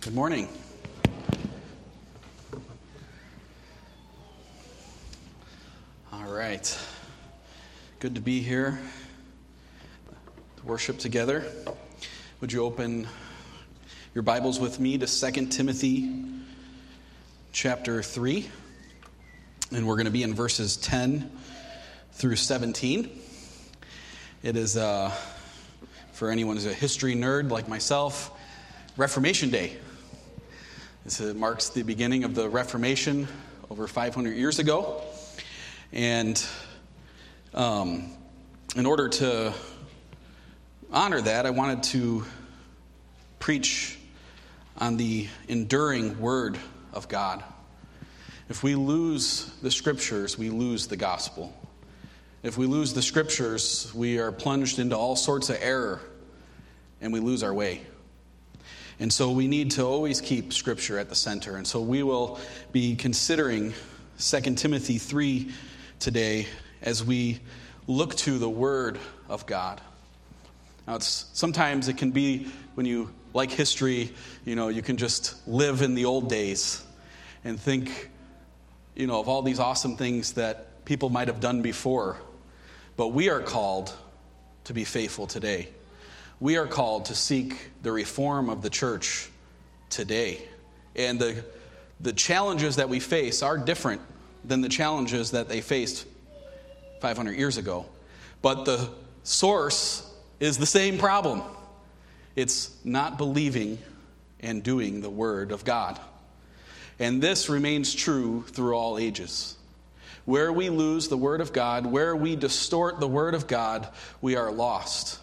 Good morning. All right. Good to be here to worship together. Would you open your Bibles with me to 2 Timothy chapter 3? And we're going to be in verses 10 through 17. It is, for anyone who's a history nerd like myself, Reformation Day. This marks the beginning of the Reformation over 500 years ago. And in order to honor that, I wanted to preach on the enduring Word of God. If we lose the Scriptures, we lose the gospel. If we lose the Scriptures, we are plunged into all sorts of error, and we lose our way. And so we need to always keep Scripture at the center. And so we will be considering 2 Timothy 3 today as we look to the Word of God. Now, sometimes it can be, when you like history, you can just live in the old days and think, of all these awesome things that people might have done before. But we are called to be faithful today. We are called to seek the reform of the church today. And the challenges that we face are different than the challenges that they faced 500 years ago. But the source is the same problem. It's not believing and doing the Word of God. And this remains true through all ages. Where we lose the Word of God, where we distort the Word of God, we are lost.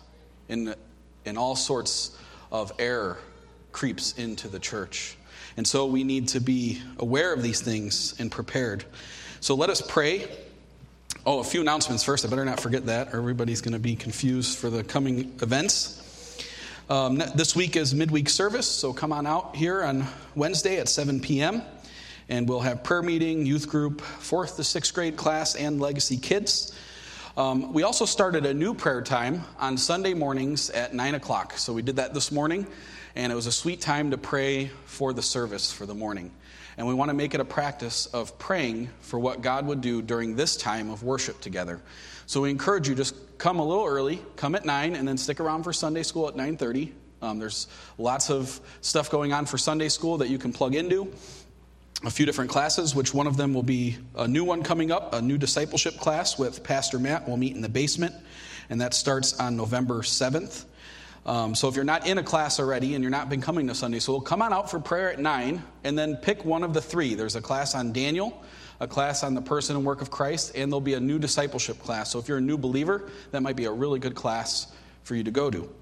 And all sorts of error creeps into the church. And so we need to be aware of these things and prepared. So let us pray. A few announcements first. I better not forget that, or everybody's going to be confused for the coming events. This week is midweek service, so come on out here on Wednesday at 7 p.m. And we'll have prayer meeting, youth group, 4th to 6th grade class, and Legacy Kids. We also started a new prayer time on Sunday mornings at 9 o'clock. So we did that this morning, and it was a sweet time to pray for the service for the morning. And we want to make it a practice of praying for what God would do during this time of worship together. So we encourage you, just come a little early, come at 9, and then stick around for Sunday school at 9:30. There's lots of stuff going on for Sunday school that you can plug into. A few different classes, which one of them will be a new one coming up, a new discipleship class with Pastor Matt. We'll meet in the basement, and that starts on November 7th. So if you're not in a class already and you're not been coming to Sunday school, come on out for prayer at 9, and then pick one of the three. There's a class on Daniel, a class on the person and work of Christ, and there'll be a new discipleship class. So if you're a new believer, that might be a really good class for you to go to.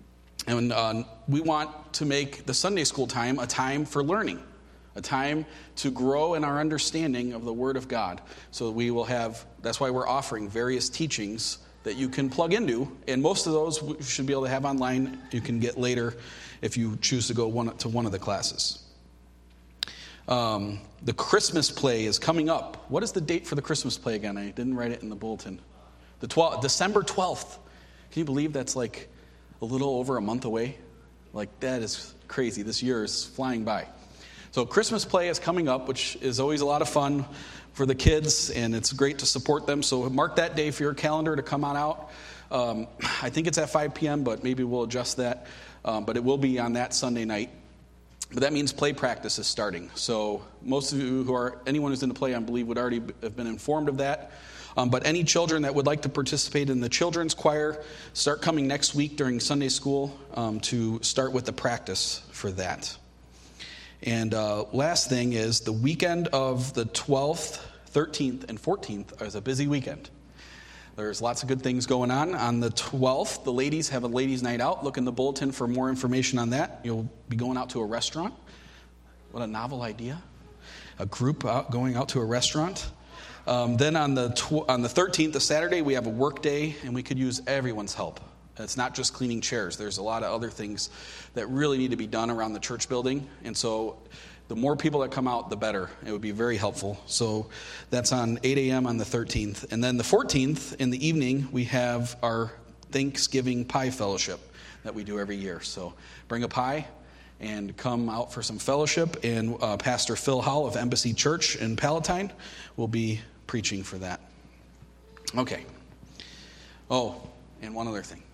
And we want to make the Sunday school time a time for learning, a time to grow in our understanding of the Word of God. So we will have, that's why we're offering various teachings that you can plug into, and most of those we should be able to have online. You can get later if you choose to go to one of the classes. The Christmas play is coming up. What is the date for the Christmas play again? I didn't write it in the bulletin. December 12th. Can you believe that's like a little over a month away? Like, that is crazy. This year is flying by. So Christmas play is coming up, which is always a lot of fun for the kids, and it's great to support them. So mark that day for your calendar to come on out. I think it's at 5 p.m., but maybe we'll adjust that. But it will be on that Sunday night. But that means play practice is starting. So most of you anyone who's in the play, I believe, would already have been informed of that. But any children that would like to participate in the children's choir, start coming next week during Sunday school to start with the practice for that. And last thing is the weekend of the 12th, 13th, and 14th is a busy weekend. There's lots of good things going on. On the 12th, the ladies have a ladies' night out. Look in the bulletin for more information on that. You'll be going out to a restaurant. What a novel idea. A group going out to a restaurant. Then on the 13th, the Saturday, we have a work day, and we could use everyone's help. It's not just cleaning chairs. There's a lot of other things that really need to be done around the church building. And so the more people that come out, the better. It would be very helpful. So that's on 8 a.m. on the 13th. And then the 14th, in the evening, we have our Thanksgiving Pie Fellowship that we do every year. So bring a pie and come out for some fellowship. And Pastor Phil Howell of Embassy Church in Palatine will be preaching for that. Okay. Oh, and one other thing.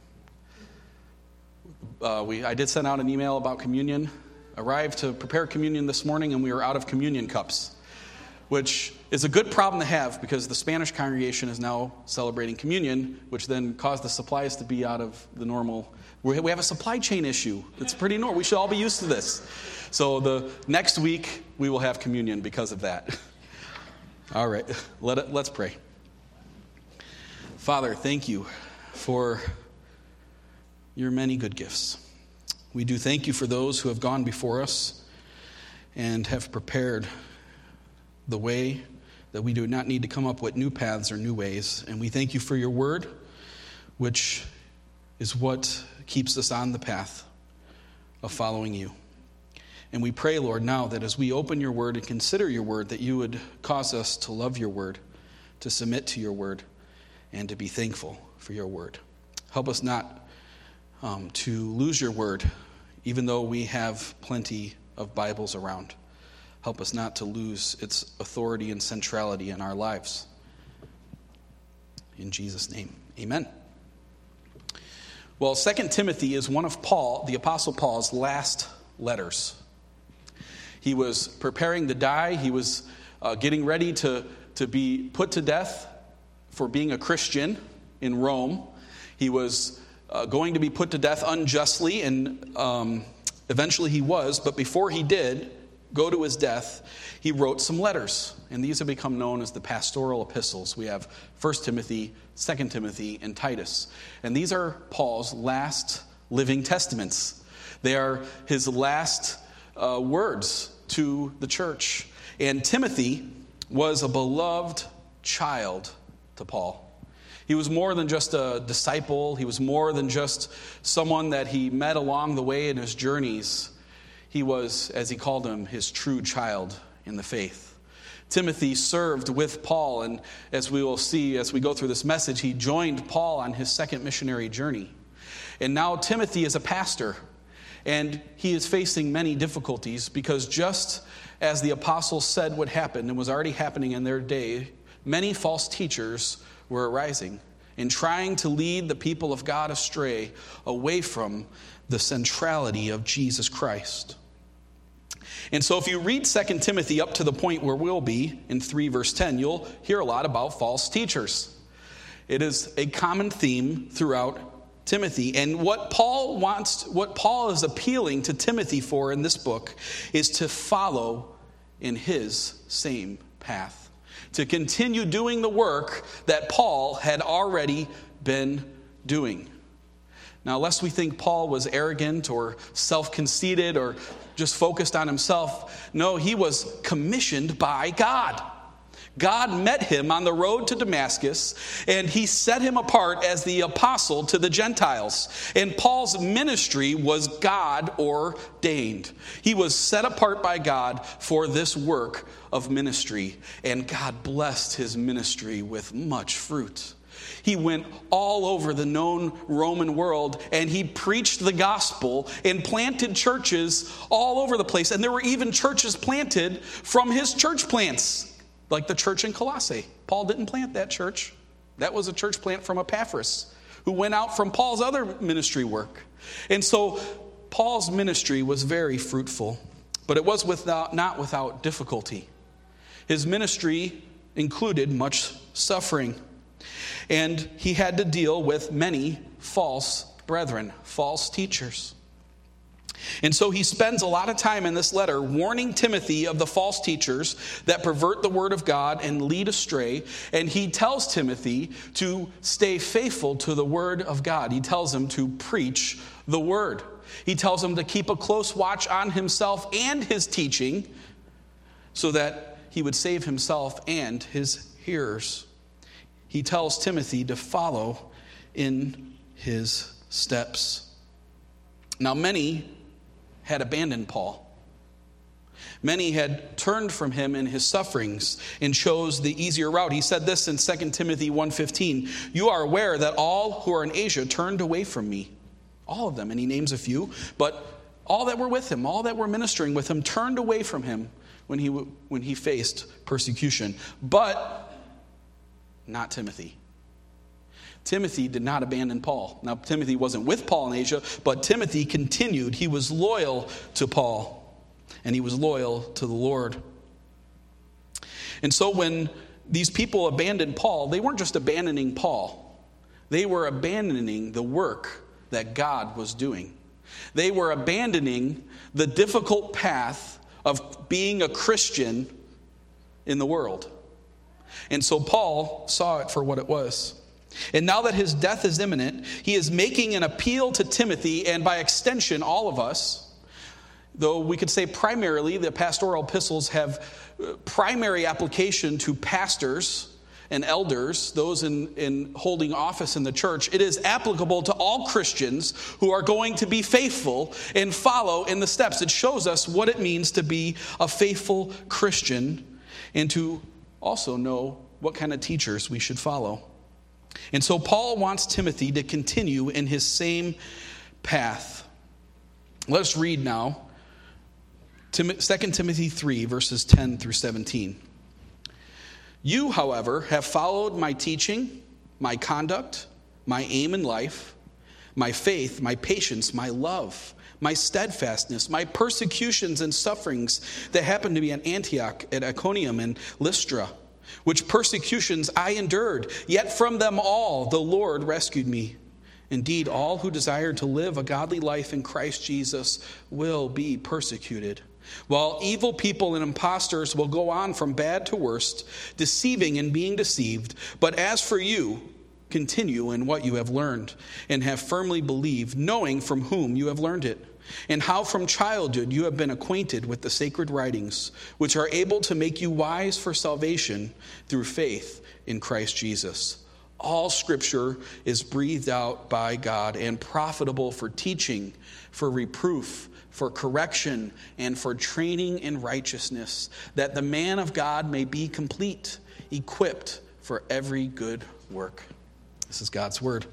I did send out an email about communion. Arrived to prepare communion this morning, and we were out of communion cups, which is a good problem to have because the Spanish congregation is now celebrating communion, which then caused the supplies to be out of the normal. We have a supply chain issue. It's pretty normal. We should all be used to this. So the next week, we will have communion because of that. All right, let's pray. Father, thank you for your many good gifts. We do thank you for those who have gone before us and have prepared the way that we do not need to come up with new paths or new ways. And we thank you for your word, which is what keeps us on the path of following you. And we pray, Lord, now that as we open your word and consider your word, that you would cause us to love your word, to submit to your word, and to be thankful for your word. Help us not to lose your word, even though we have plenty of Bibles around. Help us not to lose its authority and centrality in our lives. In Jesus' name, amen. Well, 2 Timothy is one of the Apostle Paul's last letters. He was preparing to die. He was getting ready to be put to death for being a Christian in Rome. He was going to be put to death unjustly, and eventually he was. But before he did go to his death, he wrote some letters. And these have become known as the pastoral epistles. We have 1 Timothy, 2 Timothy, and Titus. And these are Paul's last living testaments. They are his last words to the church. And Timothy was a beloved child to Paul. He was more than just a disciple. He was more than just someone that he met along the way in his journeys. He was, as he called him, his true child in the faith. Timothy served with Paul, and as we will see as we go through this message, he joined Paul on his second missionary journey. And now Timothy is a pastor, and he is facing many difficulties because just as the apostles said would happen and was already happening in their day, many false teachers were arising and trying to lead the people of God astray away from the centrality of Jesus Christ. And so if you read 2 Timothy up to the point where we'll be in 3 verse 10, you'll hear a lot about false teachers. It is a common theme throughout Timothy. And what Paul is appealing to Timothy for in this book is to follow in his same path. To continue doing the work that Paul had already been doing. Now, lest we think Paul was arrogant or self-conceited or just focused on himself, no, he was commissioned by God. God met him on the road to Damascus, and he set him apart as the apostle to the Gentiles. And Paul's ministry was God ordained. He was set apart by God for this work of ministry, and God blessed his ministry with much fruit. He went all over the known Roman world, and he preached the gospel and planted churches all over the place. And there were even churches planted from his church plants, like the church in Colossae. Paul didn't plant that church. That was a church plant from Epaphras, who went out from Paul's other ministry work. And so Paul's ministry was very fruitful, but it was not without difficulty. His ministry included much suffering, and he had to deal with many false brethren, false teachers. And so he spends a lot of time in this letter warning Timothy of the false teachers that pervert the word of God and lead astray. And he tells Timothy to stay faithful to the word of God. He tells him to preach the word. He tells him to keep a close watch on himself and his teaching so that he would save himself and his hearers. He tells Timothy to follow in his steps. Now, many had abandoned Paul. Many had turned from him in his sufferings and chose the easier route. He said this in 2 Timothy 1:15. You are aware that all who are in Asia turned away from me. All of them, and he names a few. But all that were with him, all that were ministering with him, turned away from him when he faced persecution. But not Timothy. Timothy did not abandon Paul. Now, Timothy wasn't with Paul in Asia, but Timothy continued. He was loyal to Paul, and he was loyal to the Lord. And so when these people abandoned Paul, they weren't just abandoning Paul. They were abandoning the work that God was doing. They were abandoning the difficult path of being a Christian in the world. And so Paul saw it for what it was. And now that his death is imminent, he is making an appeal to Timothy, and by extension, all of us. Though we could say primarily the pastoral epistles have primary application to pastors and elders, those in holding office in the church. It is applicable to all Christians who are going to be faithful and follow in the steps. It shows us what it means to be a faithful Christian and to also know what kind of teachers we should follow. And so Paul wants Timothy to continue in his same path. Let's read now 2 Timothy 3, verses 10 through 17. You, however, have followed my teaching, my conduct, my aim in life, my faith, my patience, my love, my steadfastness, my persecutions and sufferings that happened to me at Antioch, at Iconium, and Lystra, which persecutions I endured, yet from them all the Lord rescued me. Indeed, all who desire to live a godly life in Christ Jesus will be persecuted, while evil people and impostors will go on from bad to worst, deceiving and being deceived. But as for you, continue in what you have learned and have firmly believed, knowing from whom you have learned it, and how from childhood you have been acquainted with the sacred writings, which are able to make you wise for salvation through faith in Christ Jesus. All Scripture is breathed out by God and profitable for teaching, for reproof, for correction, and for training in righteousness, that the man of God may be complete, equipped for every good work. This is God's word.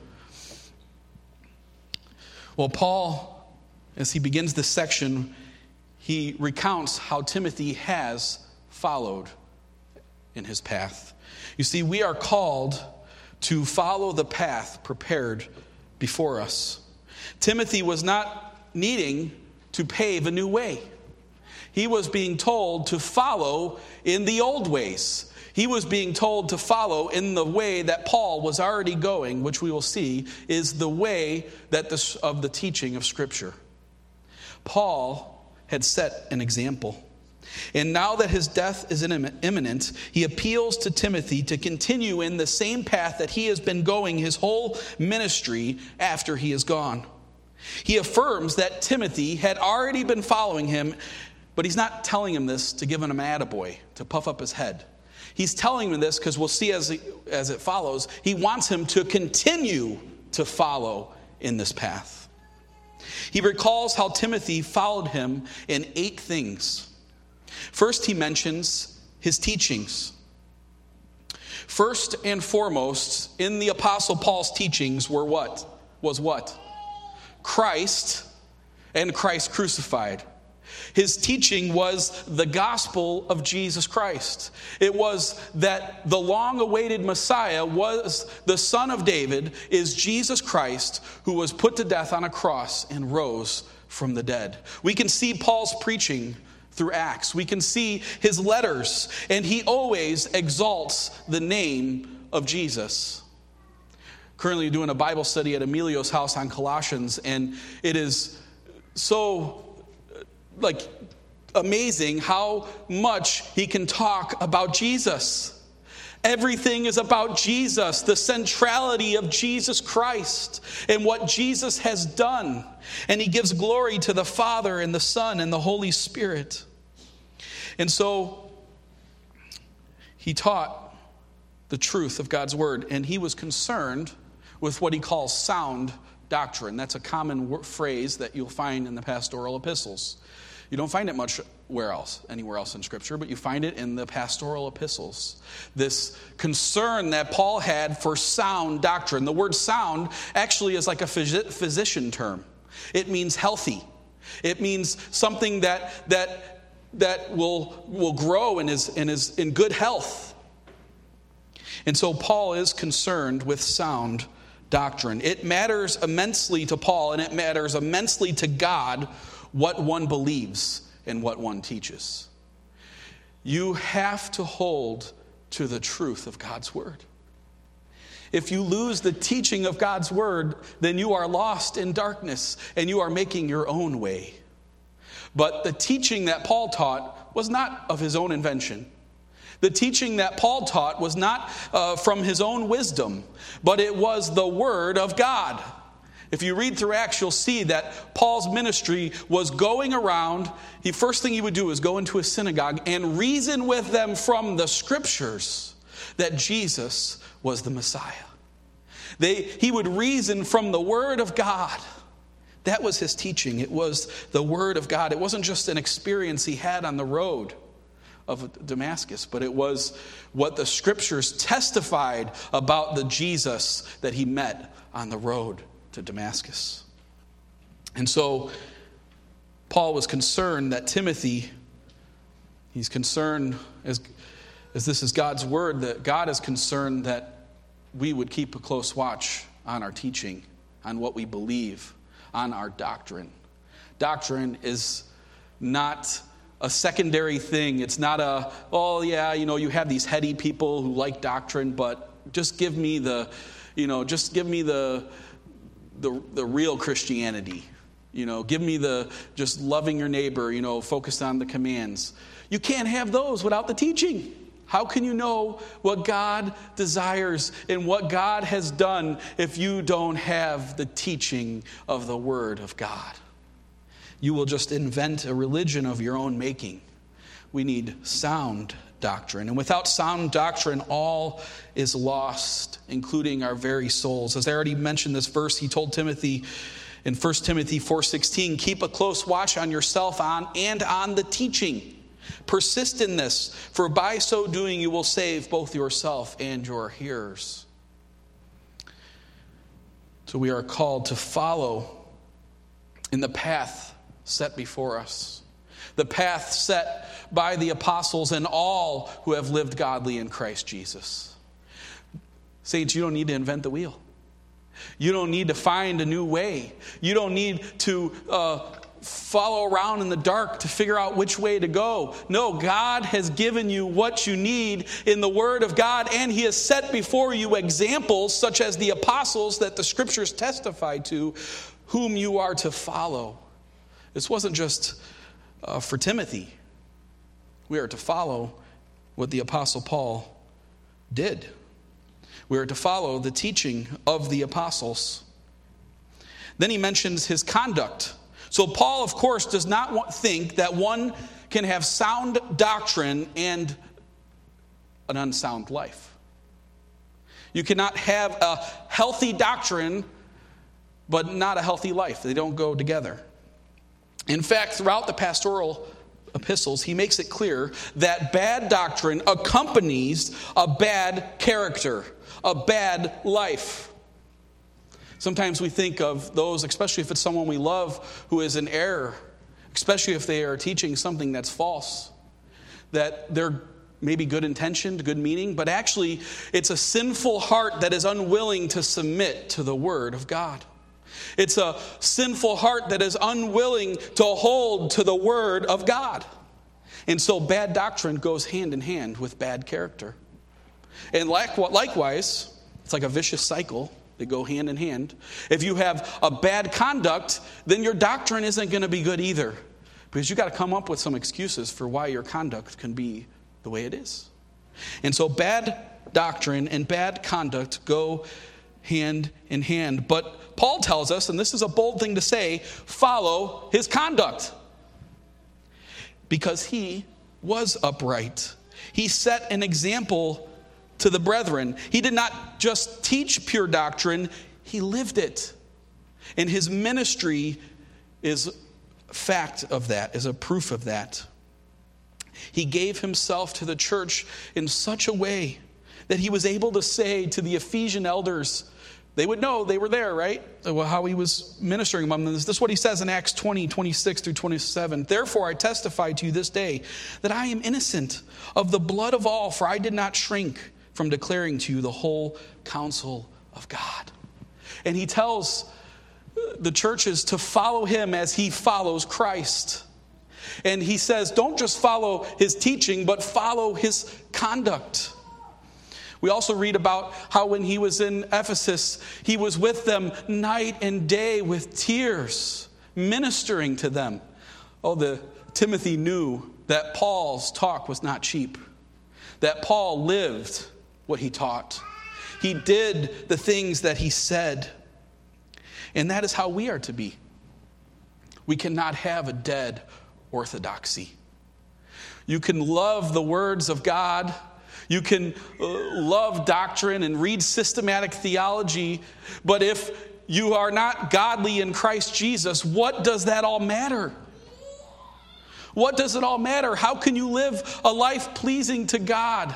Well, Paul, as he begins this section, he recounts how Timothy has followed in his path. You see, we are called to follow the path prepared before us. Timothy was not needing to pave a new way. He was being told to follow in the old ways. He was being told to follow in the way that Paul was already going, which we will see is the way of the teaching of Scripture. Paul had set an example. And now that his death is imminent, he appeals to Timothy to continue in the same path that he has been going his whole ministry after he is gone. He affirms that Timothy had already been following him, but he's not telling him this to give him an attaboy, to puff up his head. He's telling him this because we'll see as it follows, he wants him to continue to follow in this path. He recalls how Timothy followed him in 8 things. First, he mentions his teachings. First and foremost, in the Apostle Paul's teachings were what? Christ and Christ crucified. His teaching was the gospel of Jesus Christ. It was that the long-awaited Messiah was the Son of David, is Jesus Christ, who was put to death on a cross and rose from the dead. We can see Paul's preaching through Acts. We can see his letters, and he always exalts the name of Jesus. Currently doing a Bible study at Emilio's house on Colossians, and it is so amazing how much he can talk about Jesus. Everything is about Jesus, the centrality of Jesus Christ and what Jesus has done. And he gives glory to the Father and the Son and the Holy Spirit. And so he taught the truth of God's word, and he was concerned with what he calls sound doctrine. That's a common phrase that you'll find in the pastoral epistles. You don't find it much anywhere else in Scripture, but you find it in the pastoral epistles. This concern that Paul had for sound doctrine. The word sound actually is like a physician term. It means healthy. It means something that will grow and is in good health. And so Paul is concerned with sound doctrine. It matters immensely to Paul, and it matters immensely to God what one believes and what one teaches. You have to hold to the truth of God's word. If you lose the teaching of God's word, then you are lost in darkness and you are making your own way. But the teaching that Paul taught was not of his own invention. The teaching that Paul taught was not from his own wisdom, but it was the word of God. If you read through Acts, you'll see that Paul's ministry was going around. The first thing he would do is go into a synagogue and reason with them from the scriptures that Jesus was the Messiah. He would reason from the word of God. That was his teaching. It was the word of God. It wasn't just an experience he had on the road of Damascus, but it was what the scriptures testified about the Jesus that he met on the road to Damascus. And so Paul was concerned that Timothy, he's concerned as this is God's word, that God is concerned that we would keep a close watch on our teaching, on what we believe, on our doctrine. Doctrine is not a secondary thing. It's not you have these heady people who like doctrine, but just give me the real Christianity. Give me the just loving your neighbor, focused on the commands. You can't have those without the teaching. How can you know what God desires and what God has done if you don't have the teaching of the Word of God? You will just invent a religion of your own making. We need sound doctrine. And without sound doctrine, all is lost, including our very souls. As I already mentioned this verse, he told Timothy in 1 Timothy 4:16, keep a close watch on yourself and on the teaching. Persist in this, for by so doing you will save both yourself and your hearers. So we are called to follow in the path set before us, the path set by the apostles and all who have lived godly in Christ Jesus. Saints, you don't need to invent the wheel. You don't need to find a new way. You don't need to follow around in the dark to figure out which way to go. No, God has given you what you need in the Word of God, and He has set before you examples such as the apostles that the Scriptures testify to, whom you are to follow. This wasn't just for Timothy. We are to follow what the Apostle Paul did. We are to follow the teaching of the apostles. Then he mentions his conduct. So Paul, of course, does not think that one can have sound doctrine and an unsound life. You cannot have a healthy doctrine but not a healthy life. They don't go together. In fact, throughout the pastoral epistles, he makes it clear that bad doctrine accompanies a bad character, a bad life. Sometimes we think of those, especially if it's someone we love who is in error, especially if they are teaching something that's false, that they're maybe good intentioned, good meaning, but actually it's a sinful heart that is unwilling to submit to the Word of God. It's a sinful heart that is unwilling to hold to the Word of God. And so bad doctrine goes hand in hand with bad character. And likewise, it's like a vicious cycle. They go hand in hand. If you have a bad conduct, then your doctrine isn't going to be good either. Because you've got to come up with some excuses for why your conduct can be the way it is. And so bad doctrine and bad conduct go hand in hand. But Paul tells us, and this is a bold thing to say, follow his conduct. Because he was upright. He set an example to the brethren. He did not just teach pure doctrine, he lived it. And his ministry is a fact of that, is a proof of that. He gave himself to the church in such a way that he was able to say to the Ephesian elders, They would know they were there, right? How he was ministering among them. This is what he says in Acts 20, 26 through 27. Therefore I testify to you this day that I am innocent of the blood of all, for I did not shrink from declaring to you the whole counsel of God. And he tells the churches to follow him as he follows Christ. And he says, don't just follow his teaching, but follow his conduct. We also read about how when he was in Ephesus, he was with them night and day with tears, ministering to them. Timothy knew that Paul's talk was not cheap, that Paul lived what he taught. He did the things that he said. And that is how we are to be. We cannot have a dead orthodoxy. You can love the words of God. You can love doctrine and read systematic theology. But if you are not godly in Christ Jesus, what does that all matter? What does it all matter? How can you live a life pleasing to God?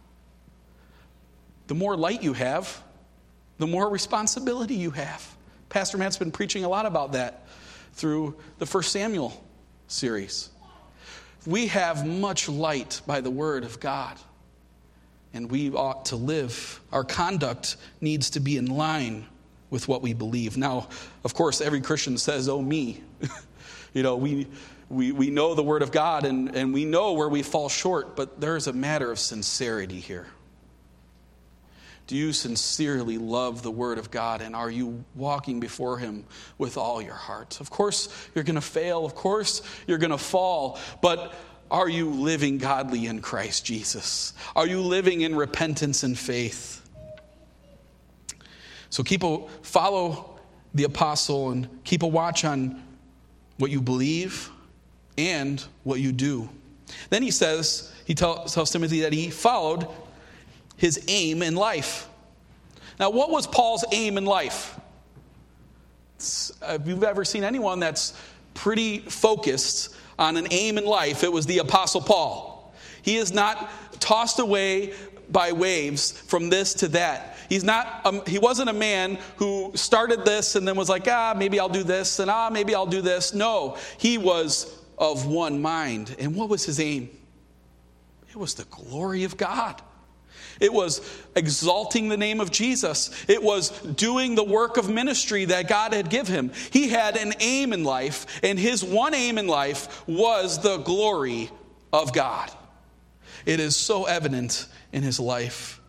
The more light you have, the more responsibility you have. Pastor Matt's been preaching a lot about that through the 1 Samuel series. We have much light by the word of God, and we ought to live. Our conduct needs to be in line with what we believe. Now, of course, every Christian says, oh, me. We know the word of God, and we know where we fall short, but there's a matter of sincerity here. Do you sincerely love the word of God, and are you walking before him with all your heart? Of course, you're going to fail. Of course, you're going to fall. But are you living godly in Christ Jesus? Are you living in repentance and faith? So follow the apostle and keep a watch on what you believe and what you do. Then he tells Timothy that he followed his aim in life. Now, what was Paul's aim in life? If you've ever seen anyone that's pretty focused on an aim in life, it was the Apostle Paul. He is not tossed away by waves from this to that. He wasn't a man who started this and then was like, maybe I'll do this, and maybe I'll do this. No, he was of one mind. And what was his aim? It was the glory of God. It was exalting the name of Jesus. It was doing the work of ministry that God had given him. He had an aim in life, and his one aim in life was the glory of God. It is so evident in his life.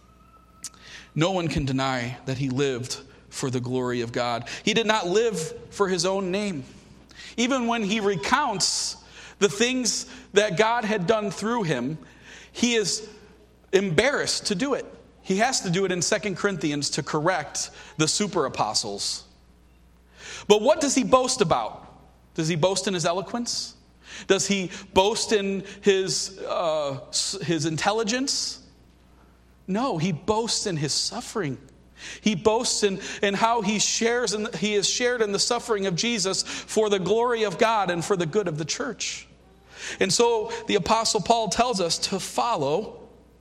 No one can deny that he lived for the glory of God. He did not live for his own name. Even when he recounts the things that God had done through him, he is embarrassed to do it. He has to do it in 2 Corinthians to correct the super apostles. But what does he boast about? Does he boast in his eloquence? Does he boast in his intelligence? No, he boasts in his suffering. He boasts in how he is shared in the suffering of Jesus for the glory of God and for the good of the church. And so the Apostle Paul tells us to follow,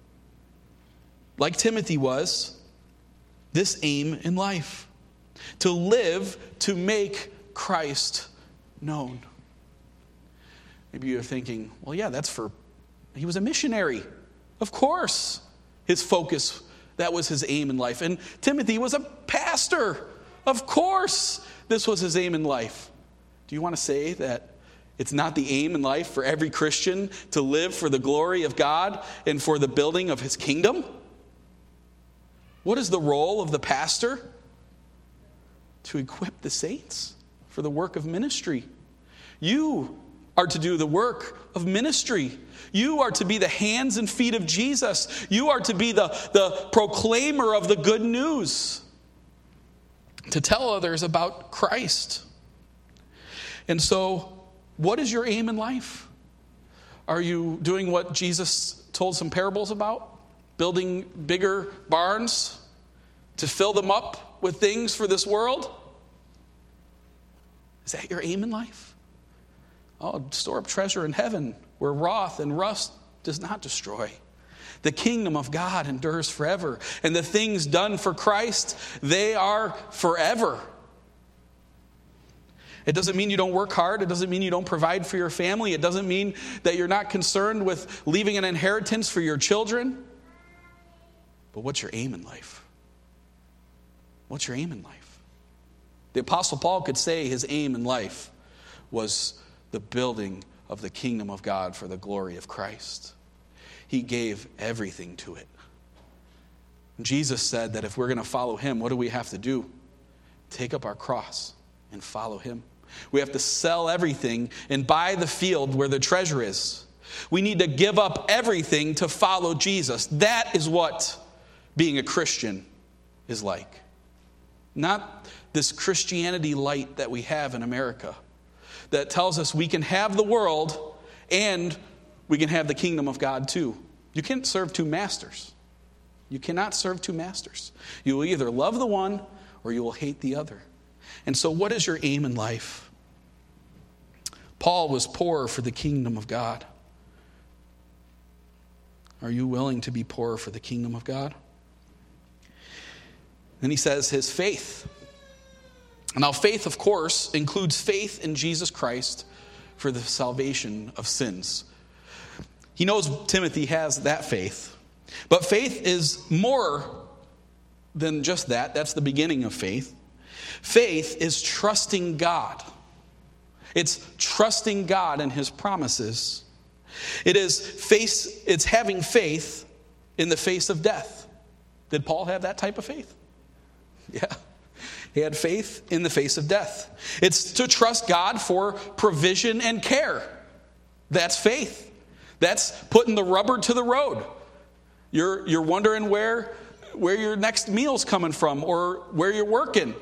like Timothy was, this aim in life. To live to make Christ known. Maybe you're thinking, well, yeah, he was a missionary. Of course, his focus, that was his aim in life. And Timothy was a pastor. Of course, this was his aim in life. Do you want to say that it's not the aim in life for every Christian to live for the glory of God and for the building of his kingdom? What is the role of the pastor? To equip the saints for the work of ministry. You are to do the work of ministry. You are to be the hands and feet of Jesus. You are to be the proclaimer of the good news. To tell others about Christ. And so, what is your aim in life? Are you doing what Jesus told some parables about? Building bigger barns to fill them up with things for this world? Is that your aim in life? Oh, store up treasure in heaven where wrath and rust does not destroy. The kingdom of God endures forever. And the things done for Christ, they are forever. It doesn't mean you don't work hard. It doesn't mean you don't provide for your family. It doesn't mean that you're not concerned with leaving an inheritance for your children. But what's your aim in life? What's your aim in life? The Apostle Paul could say his aim in life was the building of the kingdom of God for the glory of Christ. He gave everything to it. Jesus said that if we're going to follow him, what do we have to do? Take up our cross and follow him. We have to sell everything and buy the field where the treasure is. We need to give up everything to follow Jesus. That is what being a Christian is like. Not this Christianity light that we have in America that tells us we can have the world and we can have the kingdom of God too. You can't serve two masters. You cannot serve two masters. You will either love the one or you will hate the other. And so what is your aim in life? Paul was poor for the kingdom of God. Are you willing to be poor for the kingdom of God? Then he says his faith. Now faith, of course, includes faith in Jesus Christ for the salvation of sins. He knows Timothy has that faith. But faith is more than just that. That's the beginning of faith. Faith is trusting God. It's trusting God and his promises. It's having faith in the face of death. Did Paul have that type of faith? Yeah. He had faith in the face of death. It's to trust God for provision and care. That's faith. That's putting the rubber to the road. You're wondering where your next meal's coming from or where you're working.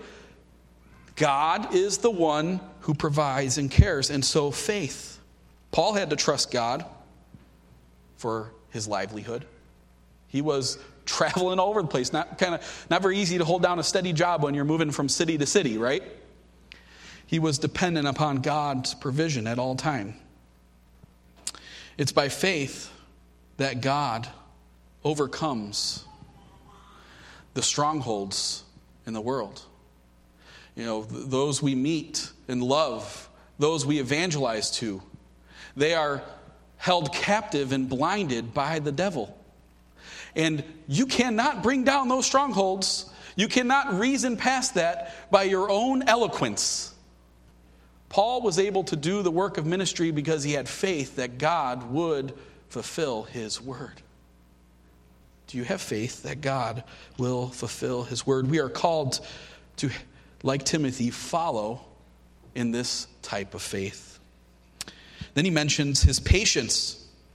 God is the one who provides and cares. And so faith. Paul had to trust God for his livelihood. He was traveling all over the place. Not very easy to hold down a steady job when you're moving from city to city, right? He was dependent upon God's provision at all time. It's by faith that God overcomes the strongholds in the world. You know, those we meet and love, those we evangelize to, they are held captive and blinded by the devil. And you cannot bring down those strongholds. You cannot reason past that by your own eloquence. Paul was able to do the work of ministry because he had faith that God would fulfill his word. Do you have faith that God will fulfill his word? We are called to, like Timothy, follow in this type of faith. Then he mentions his patience.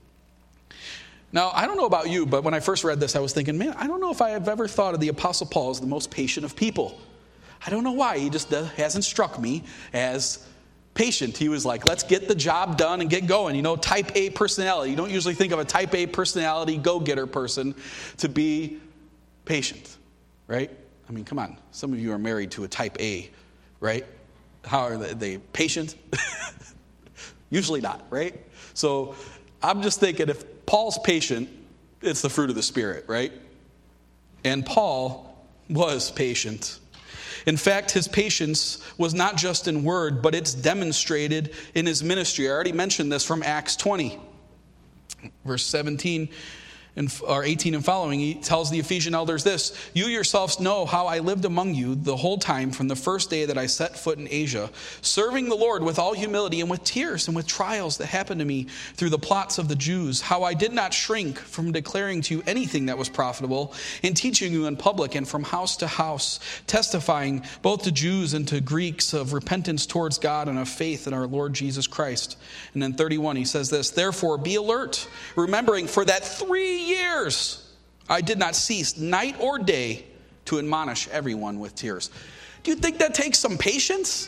Now, I don't know about you, but when I first read this, I was thinking, man, I don't know if I have ever thought of the Apostle Paul as the most patient of people. I don't know why. He just hasn't struck me as patient. He was like, let's get the job done and get going. You know, type A personality. You don't usually think of a type A personality, go-getter person to be patient, right? I mean, come on. Some of you are married to a type A, right? How are they patient? Usually not, right? So I'm just thinking if Paul's patient, it's the fruit of the Spirit, right? And Paul was patient. In fact, his patience was not just in word, but it's demonstrated in his ministry. I already mentioned this from Acts 20, verse 17 or 18 and following. He tells the Ephesian elders this: "You yourselves know how I lived among you the whole time from the first day that I set foot in Asia, serving the Lord with all humility and with tears and with trials that happened to me through the plots of the Jews, how I did not shrink from declaring to you anything that was profitable, and teaching you in public and from house to house, testifying both to Jews and to Greeks of repentance towards God and of faith in our Lord Jesus Christ." And then 31, he says this: "Therefore be alert, remembering for that 3 years I did not cease night or day to admonish everyone with tears." Do you think that takes some patience?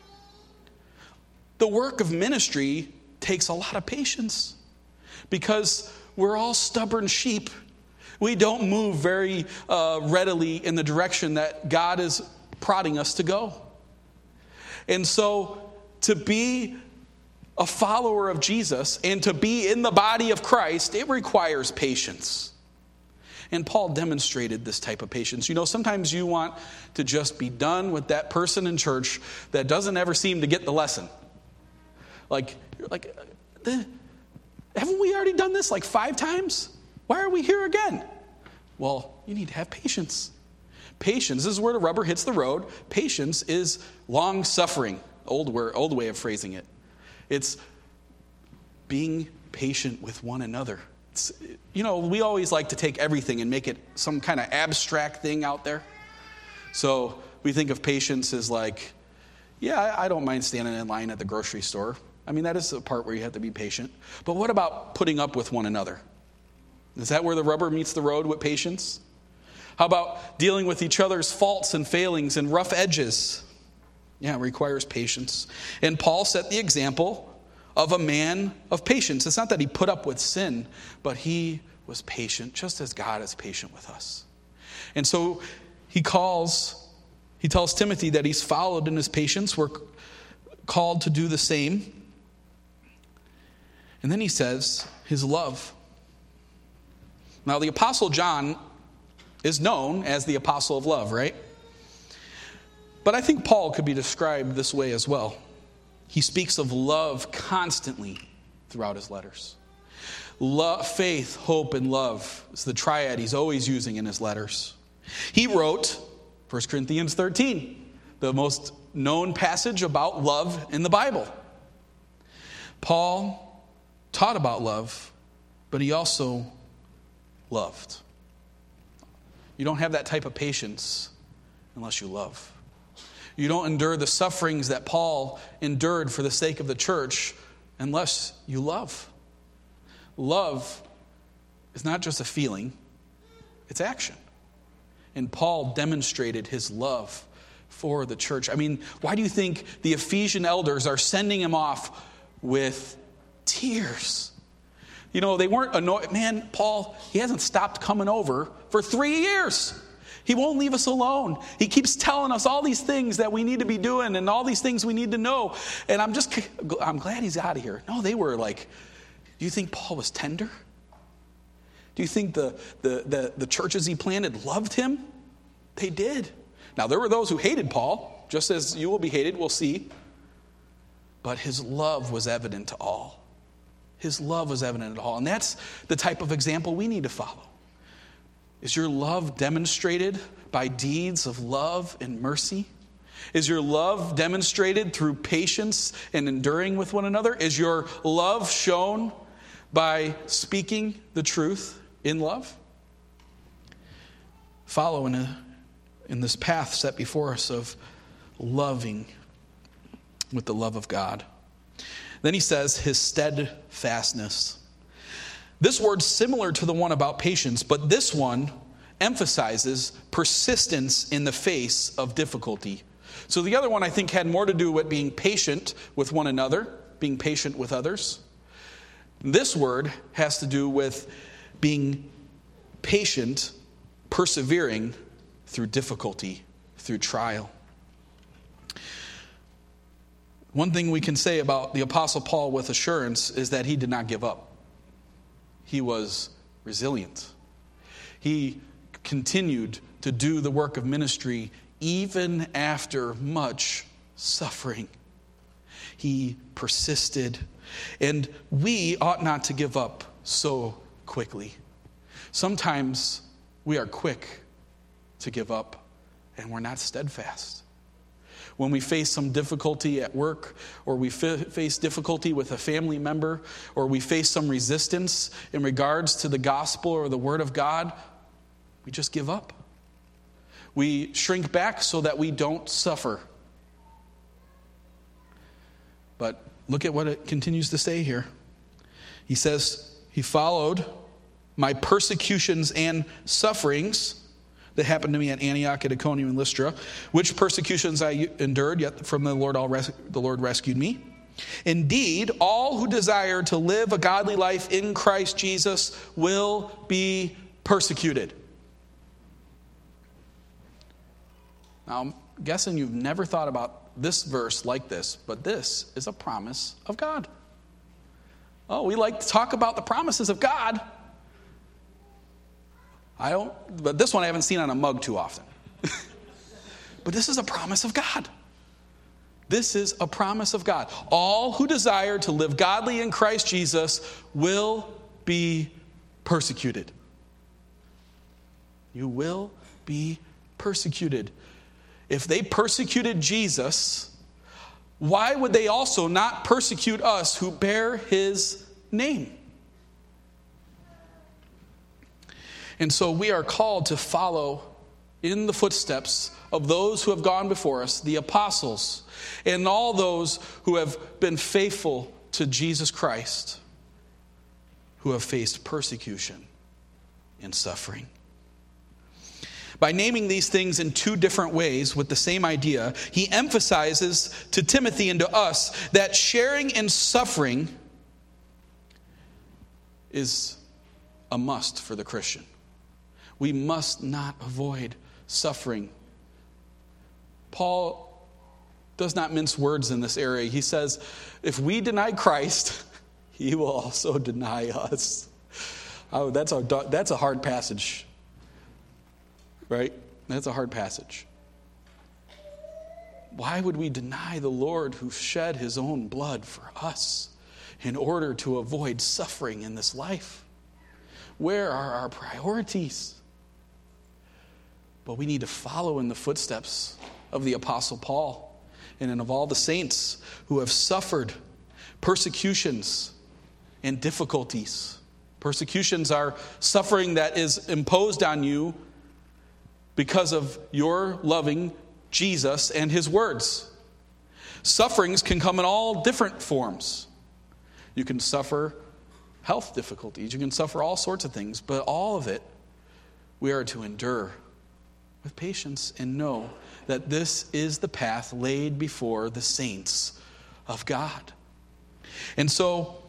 The work of ministry takes a lot of patience because we're all stubborn sheep. We don't move very readily in the direction that God is prodding us to go. And so to be a follower of Jesus and to be in the body of Christ, it requires patience. And Paul demonstrated this type of patience. You know, sometimes you want to just be done with that person in church that doesn't ever seem to get the lesson. Like, haven't we already done this like 5 times? Why are we here again? Well, you need to have patience. Patience, this is where the rubber hits the road. Patience is long suffering, old way of phrasing it. It's being patient with one another. You know, we always like to take everything and make it some kind of abstract thing out there. So we think of patience as like, yeah, I don't mind standing in line at the grocery store. I mean, that is a part where you have to be patient. But what about putting up with one another? Is that where the rubber meets the road with patience? How about dealing with each other's faults and failings and rough edges? Yeah, it requires patience. And Paul set the example of a man of patience. It's not that he put up with sin, but he was patient, just as God is patient with us. And so he tells Timothy that he's followed in his patience. We're called to do the same. And then he says his love. Now, the Apostle John is known as the apostle of love, right? But I think Paul could be described this way as well. He speaks of love constantly throughout his letters. Love, faith, hope, and love is the triad he's always using in his letters. He wrote 1 Corinthians 13, the most known passage about love in the Bible. Paul taught about love, but he also loved. You don't have that type of patience unless you love. You don't endure the sufferings that Paul endured for the sake of the church unless you love. Love is not just a feeling, it's action. And Paul demonstrated his love for the church. I mean, why do you think the Ephesian elders are sending him off with tears? You know, they weren't annoyed. Man, Paul, he hasn't stopped coming over for 3 years. He won't leave us alone. He keeps telling us all these things that we need to be doing and all these things we need to know. And I'm glad he's out of here. No, they were like, do you think Paul was tender? Do you think the churches he planted loved him? They did. Now, there were those who hated Paul, just as you will be hated, we'll see. But his love was evident to all. His love was evident to all. And that's the type of example we need to follow. Is your love demonstrated by deeds of love and mercy? Is your love demonstrated through patience and enduring with one another? Is your love shown by speaking the truth in love? Follow in this path set before us of loving with the love of God. Then he says his steadfastness. This word's similar to the one about patience, but this one emphasizes persistence in the face of difficulty. So the other one, I think, had more to do with being patient with one another, being patient with others. This word has to do with being patient, persevering through difficulty, through trial. One thing we can say about the Apostle Paul with assurance is that he did not give up. He was resilient. He continued to do the work of ministry even after much suffering. He persisted. And we ought not to give up so quickly. Sometimes we are quick to give up and we're not steadfast. When we face some difficulty at work, or we face difficulty with a family member, or we face some resistance in regards to the gospel or the word of God, we just give up. We shrink back so that we don't suffer. But look at what it continues to say here. He says, he followed my persecutions and sufferings that happened to me at Antioch, at Iconium, and Lystra, which persecutions I endured, yet from the Lord rescued me. Indeed, all who desire to live a godly life in Christ Jesus will be persecuted. Now, I'm guessing you've never thought about this verse like this, but this is a promise of God. Oh, we like to talk about the promises of God. But this one I haven't seen on a mug too often. But this is a promise of God. This is a promise of God. All who desire to live godly in Christ Jesus will be persecuted. You will be persecuted. If they persecuted Jesus, why would they also not persecute us who bear his name? And so we are called to follow in the footsteps of those who have gone before us, the apostles, and all those who have been faithful to Jesus Christ, who have faced persecution and suffering. By naming these things in two different ways with the same idea, he emphasizes to Timothy and to us that sharing in suffering is a must for the Christian. We must not avoid suffering. Paul does not mince words in this area. He says, if we deny Christ, he will also deny us. Oh, that's a hard passage. Right? That's a hard passage. Why would we deny the Lord who shed his own blood for us in order to avoid suffering in this life? Where are our priorities? But we need to follow in the footsteps of the Apostle Paul and of all the saints who have suffered persecutions and difficulties. Persecutions are suffering that is imposed on you because of your loving Jesus and his words. Sufferings can come in all different forms. You can suffer health difficulties. You can suffer all sorts of things. But all of it, we are to endure with patience and know that this is the path laid before the saints of God. And so,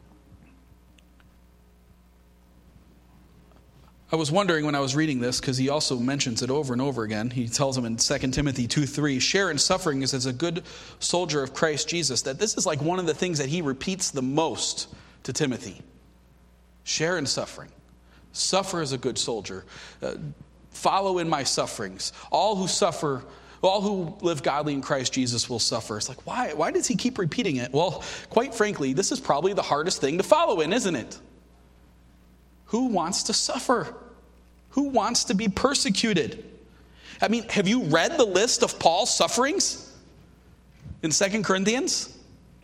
I was wondering when I was reading this, because he also mentions it over and over again. He tells them in 2 Timothy 2:3, share in suffering as a good soldier of Christ Jesus. That this is like one of the things that he repeats the most to Timothy. Share in suffering. Suffer as a good soldier. Follow in my sufferings. All who live godly in Christ Jesus will suffer. It's like, why does he keep repeating it? Well, quite frankly, this is probably the hardest thing to follow in, isn't it? Who wants to suffer? Who wants to be persecuted? I mean, have you read the list of Paul's sufferings in 2 Corinthians?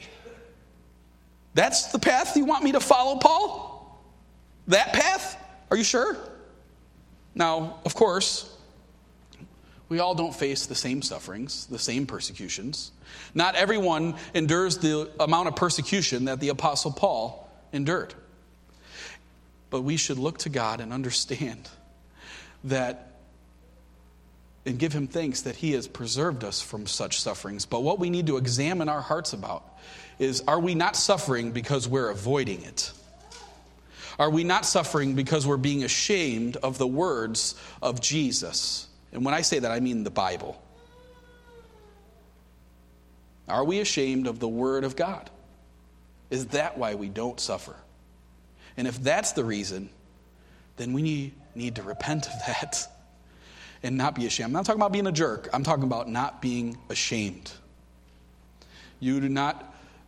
That's the path you want me to follow, Paul? That path? Are you sure? Now, of course, we all don't face the same sufferings, the same persecutions. Not everyone endures the amount of persecution that the Apostle Paul endured. But we should look to God and understand that and give him thanks that he has preserved us from such sufferings. But what we need to examine our hearts about is, are we not suffering because we're avoiding it? Are we not suffering because we're being ashamed of the words of Jesus? And when I say that, I mean the Bible. Are we ashamed of the Word of God? Is that why we don't suffer? And if that's the reason, then we need to repent of that and not be ashamed. I'm not talking about being a jerk. I'm talking about not being ashamed. You do not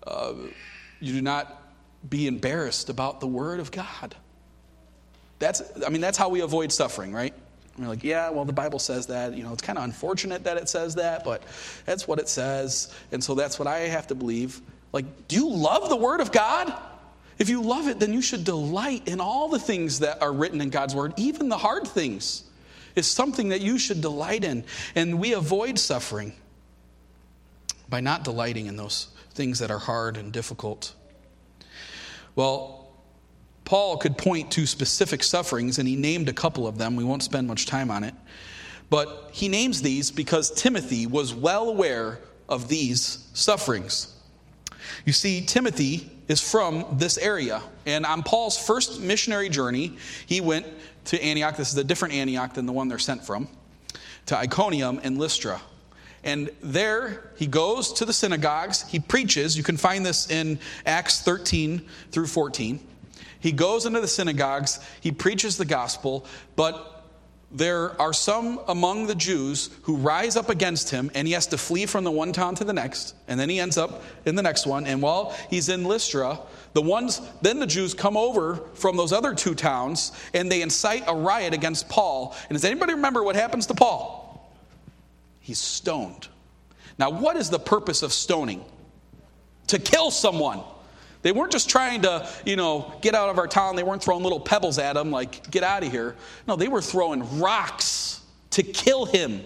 be embarrassed about the Word of God. That's how we avoid suffering, right? We're like, yeah, well, the Bible says that. It's kind of unfortunate that it says that, but that's what it says. And so that's what I have to believe. Like, do you love the Word of God? If you love it, then you should delight in all the things that are written in God's Word. Even the hard things is something that you should delight in. And we avoid suffering by not delighting in those things that are hard and difficult. Well, Paul could point to specific sufferings, and he named a couple of them. We won't spend much time on it. But he names these because Timothy was well aware of these sufferings. You see, Timothy is from this area. And on Paul's first missionary journey, he went to Antioch. This is a different Antioch than the one they're sent from. To Iconium and Lystra. And there he goes to the synagogues. He preaches. You can find this in Acts 13 through 14. He goes into the synagogues. He preaches the gospel. But there are some among the Jews who rise up against him, and he has to flee from the one town to the next. And then he ends up in the next one. And while he's in Lystra, then the Jews come over from those other two towns, and they incite a riot against Paul. And does anybody remember what happens to Paul? He's stoned. Now, what is the purpose of stoning? To kill someone. They weren't just trying to, get out of our town. They weren't throwing little pebbles at him like, get out of here. No, they were throwing rocks to kill him.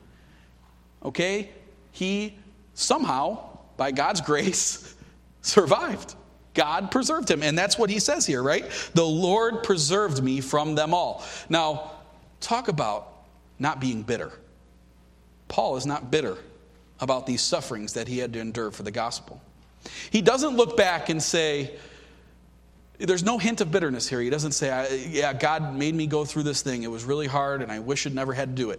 Okay? He somehow, by God's grace, survived. God preserved him. And that's what he says here, right? The Lord preserved me from them all. Now, talk about not being bitter. Paul is not bitter about these sufferings that he had to endure for the gospel. He doesn't look back and say, there's no hint of bitterness here. He doesn't say, God made me go through this thing. It was really hard and I wish I'd never had to do it.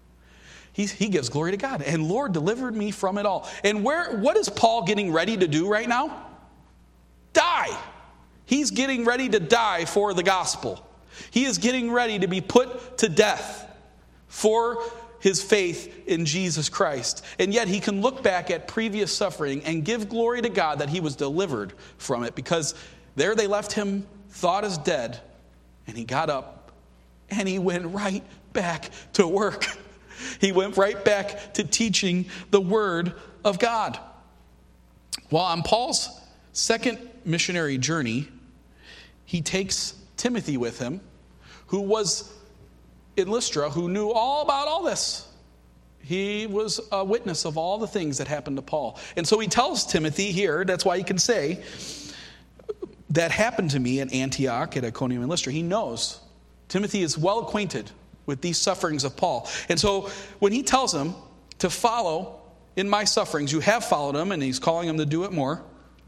He gives glory to God. And Lord delivered me from it all. And what is Paul getting ready to do right now? Die. He's getting ready to die for the gospel. He is getting ready to be put to death for his faith in Jesus Christ. And yet he can look back at previous suffering and give glory to God that he was delivered from it, because there they left him, thought as dead, and he got up and he went right back to work. He went right back to teaching the word of God. While on Paul's second missionary journey, he takes Timothy with him, who was in Lystra, who knew all about all this. He was a witness of all the things that happened to Paul. And so he tells Timothy here, that's why he can say, that happened to me at Antioch, at Iconium and Lystra. He knows. Timothy is well acquainted with these sufferings of Paul. And so when he tells him to follow in my sufferings, you have followed him, and he's calling him to do it more,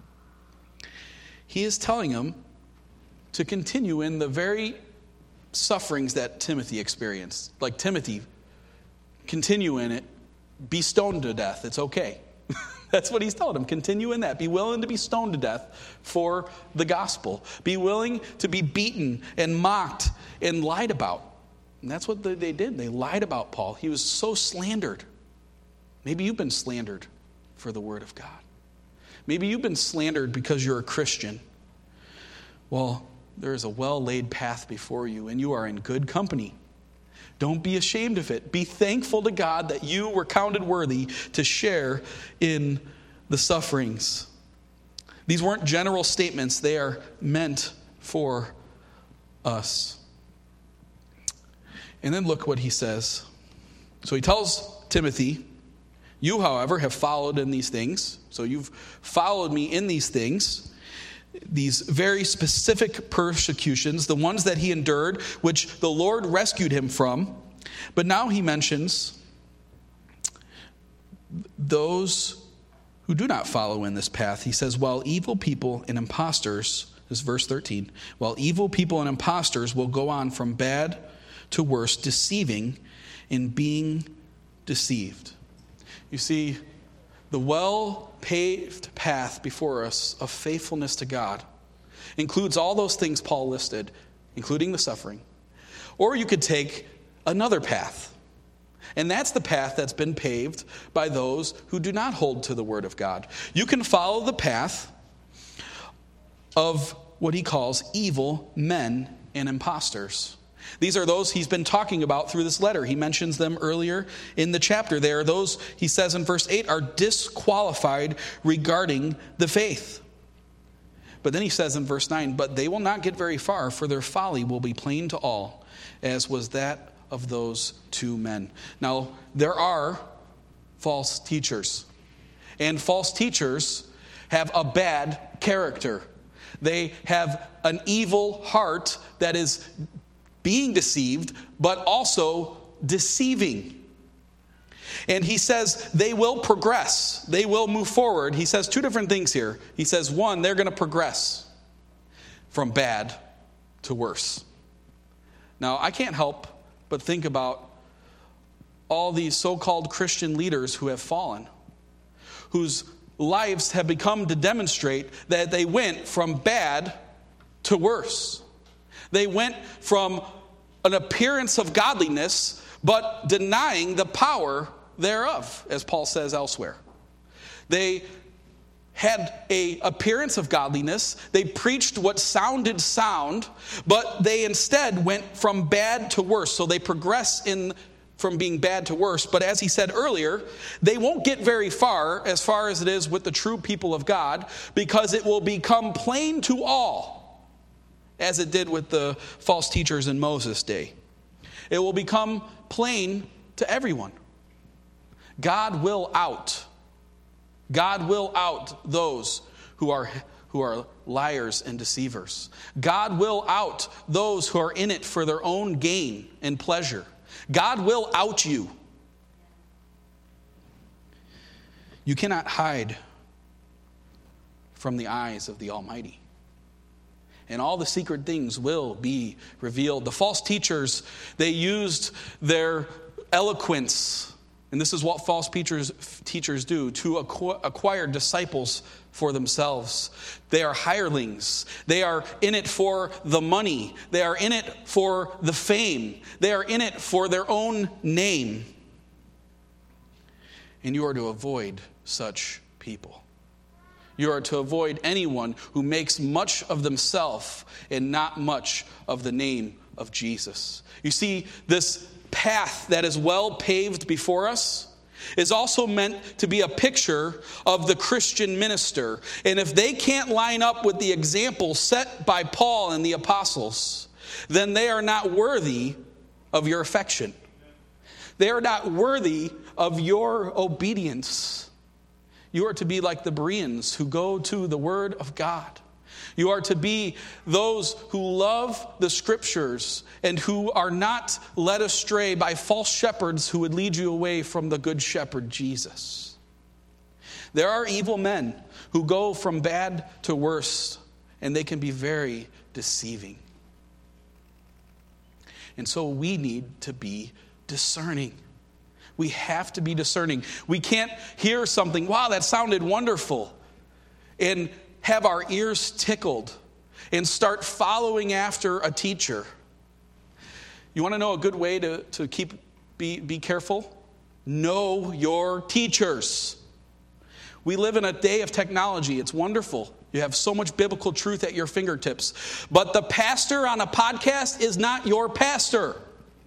he is telling him to continue in the very sufferings that Timothy experienced. Like, Timothy, continue in it. Be stoned to death. It's okay. That's what he's telling him. Continue in that. Be willing to be stoned to death for the gospel. Be willing to be beaten and mocked and lied about. And that's what they did. They lied about Paul. He was so slandered. Maybe you've been slandered for the word of God. Maybe you've been slandered because you're a Christian. Well, there is a well-laid path before you, and you are in good company. Don't be ashamed of it. Be thankful to God that you were counted worthy to share in the sufferings. These weren't general statements. They are meant for us. And then look what he says. So he tells Timothy, you, however, have followed in these things. So you've followed me in these things. These very specific persecutions, the ones that he endured, which the Lord rescued him from. But now he mentions those who do not follow in this path. He says, while evil people and impostors, this is verse 13, while evil people and impostors will go on from bad to worse, deceiving and being deceived. You see, the well-paved path before us of faithfulness to God includes all those things Paul listed, including the suffering. Or you could take another path. And that's the path that's been paved by those who do not hold to the word of God. You can follow the path of what he calls evil men and impostors. These are those he's been talking about through this letter. He mentions them earlier in the chapter. They are those, he says in verse 8, are disqualified regarding the faith. But then he says in verse 9, but they will not get very far, for their folly will be plain to all, as was that of those two men. Now, there are false teachers. And false teachers have a bad character. They have an evil heart that is being deceived, but also deceiving. And he says they will progress. They will move forward. He says two different things here. He says, one, they're going to progress from bad to worse. Now, I can't help but think about all these so-called Christian leaders who have fallen, whose lives have become to demonstrate that they went from bad to worse. They went from an appearance of godliness, but denying the power thereof, as Paul says elsewhere. They had an appearance of godliness. They preached what sounded sound, but they instead went from bad to worse. So they progress from being bad to worse. But as he said earlier, they won't get very far as it is with the true people of God, because it will become plain to all, as it did with the false teachers in Moses' day. It will become plain to everyone. God will out those who are liars and deceivers. God will out those who are in it for their own gain and pleasure. God will out you. You cannot hide from the eyes of the Almighty. And all the secret things will be revealed. The false teachers, they used their eloquence, and this is what false teachers do, to acquire disciples for themselves. They are hirelings. They are in it for the money. They are in it for the fame. They are in it for their own name. And you are to avoid such people. You are to avoid anyone who makes much of themselves and not much of the name of Jesus. You see, this path that is well paved before us is also meant to be a picture of the Christian minister. And if they can't line up with the example set by Paul and the apostles, then they are not worthy of your affection. They are not worthy of your obedience. You are to be like the Bereans who go to the Word of God. You are to be those who love the Scriptures and who are not led astray by false shepherds who would lead you away from the Good Shepherd, Jesus. There are evil men who go from bad to worse, and they can be very deceiving. And so we need to be discerning. We have to be discerning. We can't hear something, wow, that sounded wonderful, and have our ears tickled and start following after a teacher. You want to know a good way to be careful? Know your teachers. We live in a day of technology. It's wonderful. You have so much biblical truth at your fingertips. But the pastor on a podcast is not your pastor.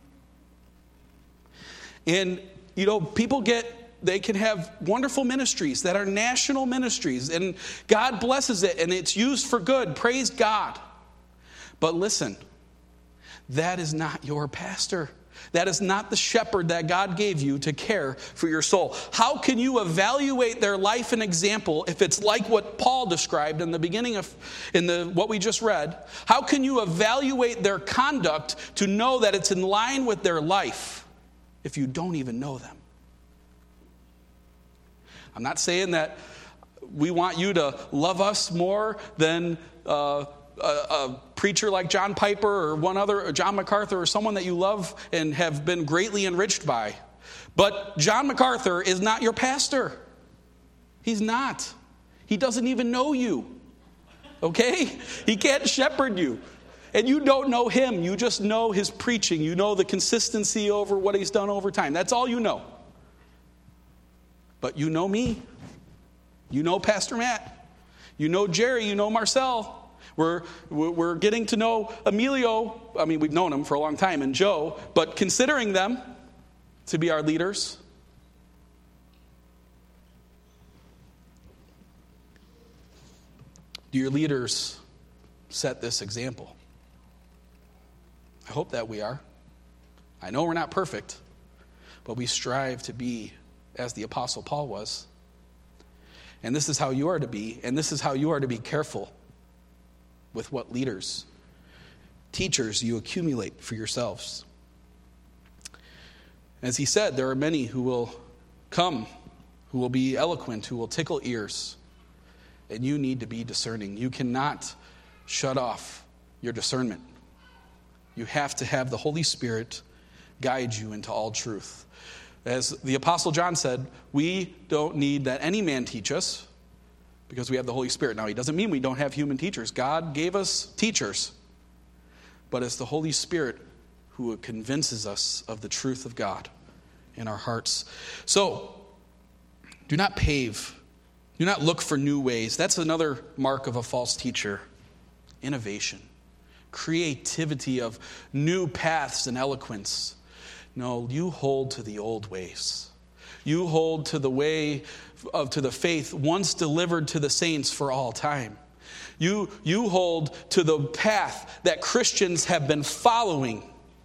And, people they can have wonderful ministries that are national ministries, and God blesses it, and it's used for good. Praise God. But listen, that is not your pastor. That is not the shepherd that God gave you to care for your soul. How can you evaluate their life and example if it's like what Paul described in the beginning of what we just read? How can you evaluate their conduct to know that it's in line with their life if you don't even know them? I'm not saying that we want you to love us more than a preacher like John Piper or John MacArthur, or someone that you love and have been greatly enriched by. But John MacArthur is not your pastor. He's not. He doesn't even know you. Okay? He can't shepherd you. And you don't know him. You just know his preaching. You know the consistency over what he's done over time. That's all you know. But you know me. You know Pastor Matt. You know Jerry. You know Marcel. We're getting to know Emilio. I mean, we've known him for a long time, and Joe. But considering them to be our leaders. Do your leaders set this example? I hope that we are. I know we're not perfect, but we strive to be as the Apostle Paul was. And this is how you are to be, and this is how you are to be careful with what teachers you accumulate for yourselves. As he said, there are many who will come, who will be eloquent, who will tickle ears, and you need to be discerning. You cannot shut off your discernment. You have to have the Holy Spirit guide you into all truth. As the Apostle John said, we don't need that any man teach us because we have the Holy Spirit. Now, he doesn't mean we don't have human teachers. God gave us teachers. But it's the Holy Spirit who convinces us of the truth of God in our hearts. So, do not look for new ways. That's another mark of a false teacher. Innovation, creativity of new paths and eloquence. No, you hold to the old ways. You hold to the way to the faith once delivered to the saints for all time. You hold to the path that Christians have been following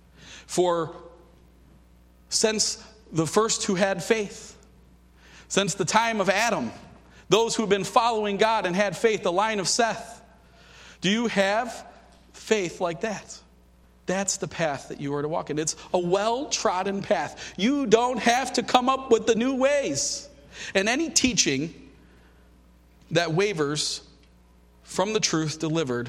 since the first who had faith. Since the time of Adam, those who've been following God and had faith, the line of Seth. Do you have faith like that? That's the path that you are to walk in. It's a well-trodden path. You don't have to come up with the new ways. And any teaching that wavers from the truth delivered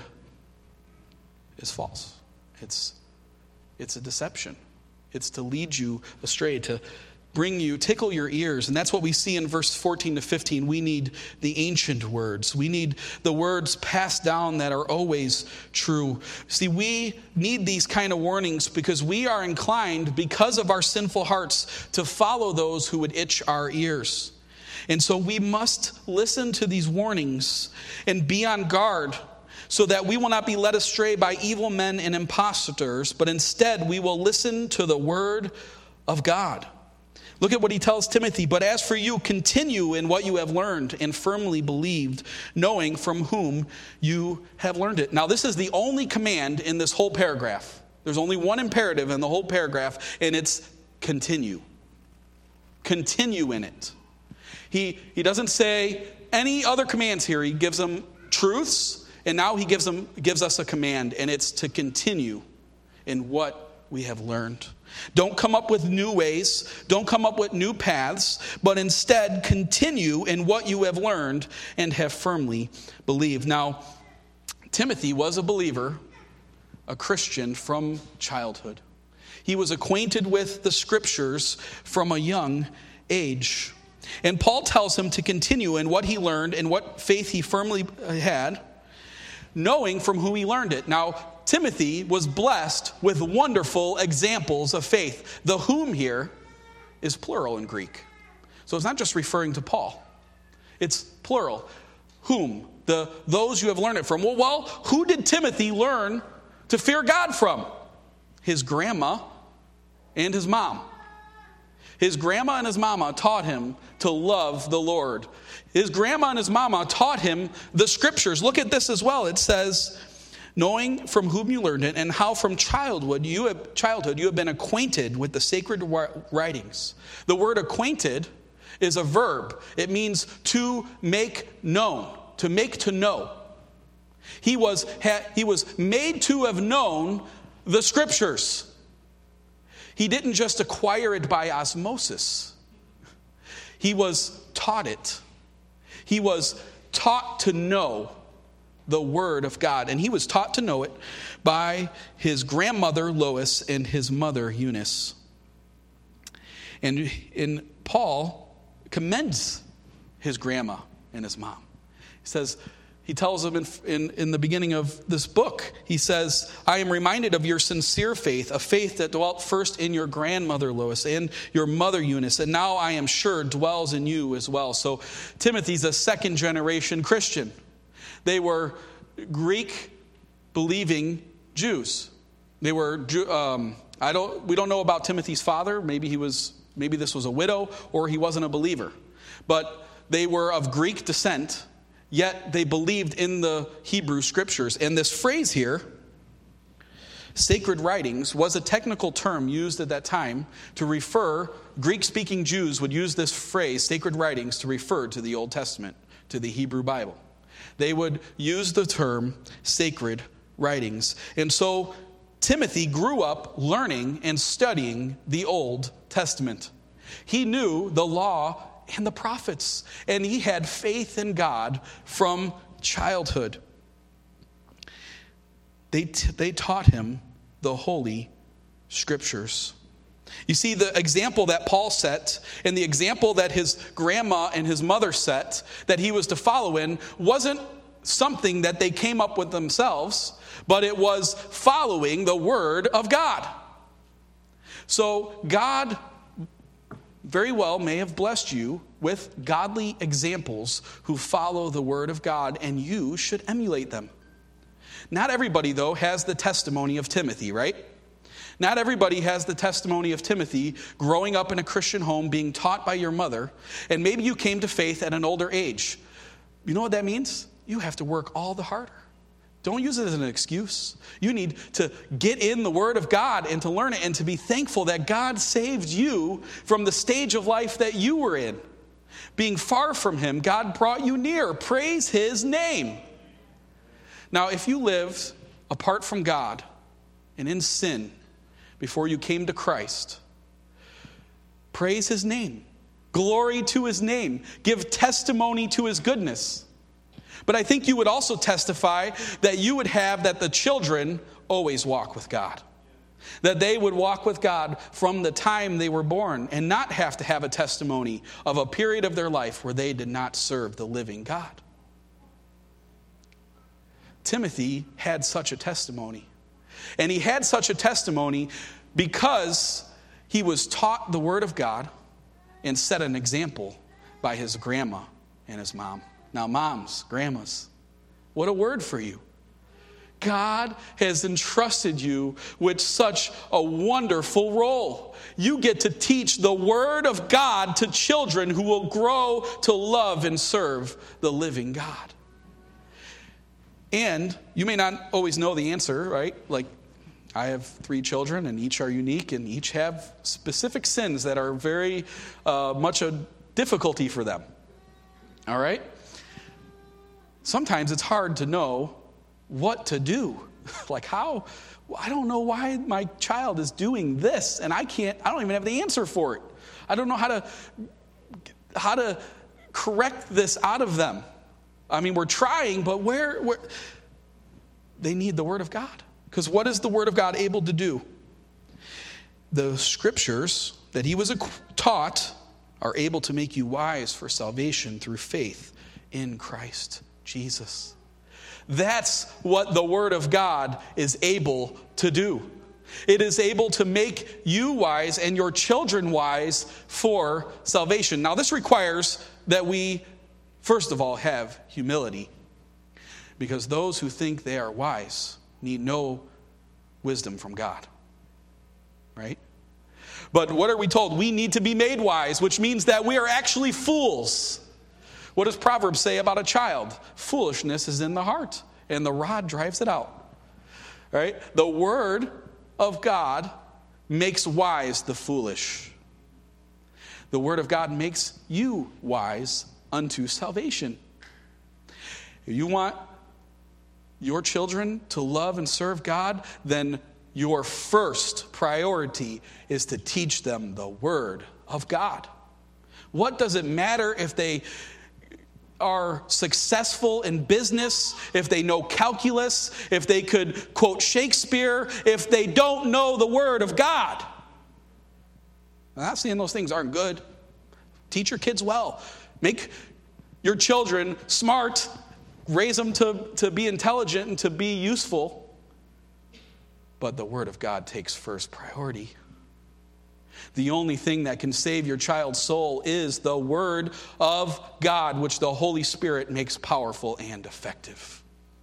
is false. It's a deception. It's to lead you astray, to tickle your ears. And that's what we see in verse 14 to 15. We need the ancient words. We need the words passed down that are always true. See, we need these kind of warnings because we are inclined, because of our sinful hearts, to follow those who would itch our ears. And so we must listen to these warnings and be on guard so that we will not be led astray by evil men and impostors, but instead we will listen to the word of God. Look at what he tells Timothy. But as for you, continue in what you have learned and firmly believed, knowing from whom you have learned it. Now, this is the only command in this whole paragraph. There's only one imperative in the whole paragraph, and it's continue. Continue in it. He doesn't say any other commands here. He gives them truths, and now he gives us a command, and it's to continue in what we have learned. Don't come up with new ways. Don't come up with new paths, but instead continue in what you have learned and have firmly believed. Now, Timothy was a believer, a Christian from childhood. He was acquainted with the scriptures from a young age. And Paul tells him to continue in what he learned and what faith he firmly had, knowing from who he learned it. Now, Timothy was blessed with wonderful examples of faith. The whom here is plural in Greek. So it's not just referring to Paul. It's plural. Whom? Those you have learned it from. Well, who did Timothy learn to fear God from? His grandma and his mom. His grandma and his mama taught him to love the Lord. His grandma and his mama taught him the scriptures. Look at this as well. It says, knowing from whom you learned it, and how from childhood you have been acquainted with the sacred writings. The word acquainted is a verb. It means to make known, to make to know. He was made to have known the scriptures. He didn't just acquire it by osmosis. He was taught it. He was taught to know the Word of God. And he was taught to know it by his grandmother Lois and his mother Eunice. And Paul commends his grandma and his mom. He tells them in the beginning of this book, he says, I am reminded of your sincere faith, a faith that dwelt first in your grandmother Lois and your mother Eunice, and now I am sure dwells in you as well. So Timothy's a second generation Christian. They were Greek-believing Jews. They were. We don't know about Timothy's father. Maybe this was a widow, or he wasn't a believer. But they were of Greek descent. Yet they believed in the Hebrew scriptures. And this phrase here, sacred writings, was a technical term used at that time to refer. Greek-speaking Jews would use this phrase, sacred writings, to refer to the Old Testament, to the Hebrew Bible. They would use the term sacred writings. And so Timothy grew up learning and studying the Old Testament. He knew the law and the prophets, and he had faith in God from childhood. They taught him the Holy Scriptures. You see, the example that Paul set and the example that his grandma and his mother set that he was to follow in wasn't something that they came up with themselves, but it was following the Word of God. So God very well may have blessed you with godly examples who follow the Word of God, and you should emulate them. Not everybody, though, has the testimony of Timothy, right? Not everybody has the testimony of Timothy growing up in a Christian home, being taught by your mother, and maybe you came to faith at an older age. You know what that means? You have to work all the harder. Don't use it as an excuse. You need to get in the Word of God and to learn it and to be thankful that God saved you from the stage of life that you were in. Being far from Him, God brought you near. Praise His name. Now, if you lived apart from God and in sin before you came to Christ, praise His name. Glory to His name. Give testimony to His goodness. But I think you would also testify that you would have that the children always walk with God. That they would walk with God from the time they were born and not have to have a testimony of a period of their life where they did not serve the living God. Timothy had such a testimony. And he had such a testimony because he was taught the Word of God and set an example by his grandma and his mom. Now, moms, grandmas, what a word for you. God has entrusted you with such a wonderful role. You get to teach the Word of God to children who will grow to love and serve the living God. And you may not always know the answer, right? Like, I have 3 children, and each are unique, and each have specific sins that are very much a difficulty for them. All right? Sometimes it's hard to know what to do. Like, how? I don't know why my child is doing this, and I don't even have the answer for it. I don't know how to correct this out of them. I mean, we're trying, but where they need the Word of God. Because what is the Word of God able to do? The Scriptures that he was taught are able to make you wise for salvation through faith in Christ Jesus. That's what the Word of God is able to do. It is able to make you wise and your children wise for salvation. Now, this requires that we, first of all, have humility. Because those who think they are wise need no wisdom from God. Right? But what are we told? We need to be made wise, which means that we are actually fools. What does Proverbs say about a child? Foolishness is in the heart, and the rod drives it out. Right? The Word of God makes wise the foolish. The Word of God makes you wise unto salvation. If you want your children to love and serve God, then your first priority is to teach them the Word of God. What does it matter if they are successful in business, if they know calculus, if they could quote Shakespeare, if they don't know the Word of God? I'm not saying those things aren't good. Teach your kids well. Make your children smart. Raise them to be intelligent and to be useful. But the Word of God takes first priority. The only thing that can save your child's soul is the Word of God, which the Holy Spirit makes powerful and effective.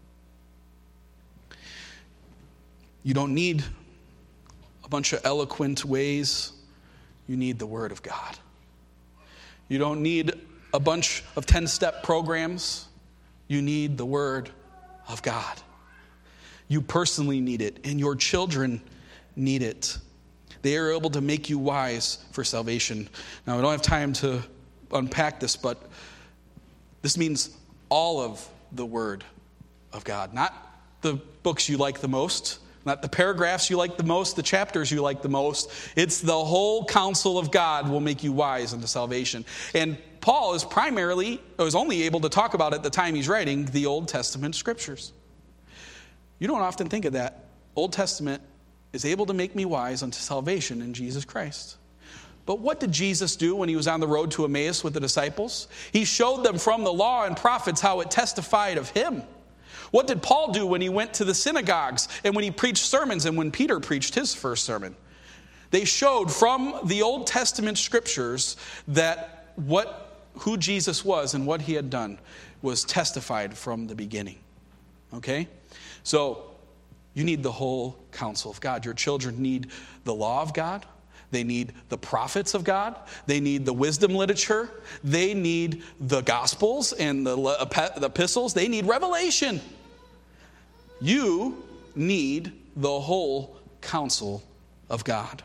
You don't need a bunch of eloquent ways. You need the Word of God. You don't need a bunch of 10-step programs. You need the Word of God. You personally need it, and your children need it. They are able to make you wise for salvation. Now, I don't have time to unpack this, but this means all of the Word of God. Not the books you like the most, not the paragraphs you like the most, the chapters you like the most. It's the whole counsel of God will make you wise unto salvation. And Paul was only able to talk about at the time he's writing the Old Testament scriptures. You don't often think of that. Old Testament is able to make me wise unto salvation in Jesus Christ. But what did Jesus do when he was on the road to Emmaus with the disciples? He showed them from the law and prophets how it testified of him. What did Paul do when he went to the synagogues and when he preached sermons and when Peter preached his first sermon? They showed from the Old Testament scriptures that who Jesus was and what he had done was testified from the beginning. Okay? So, you need the whole counsel of God. Your children need the law of God. They need the prophets of God. They need the wisdom literature. They need the Gospels and the epistles. They need revelation. You need the whole counsel of God.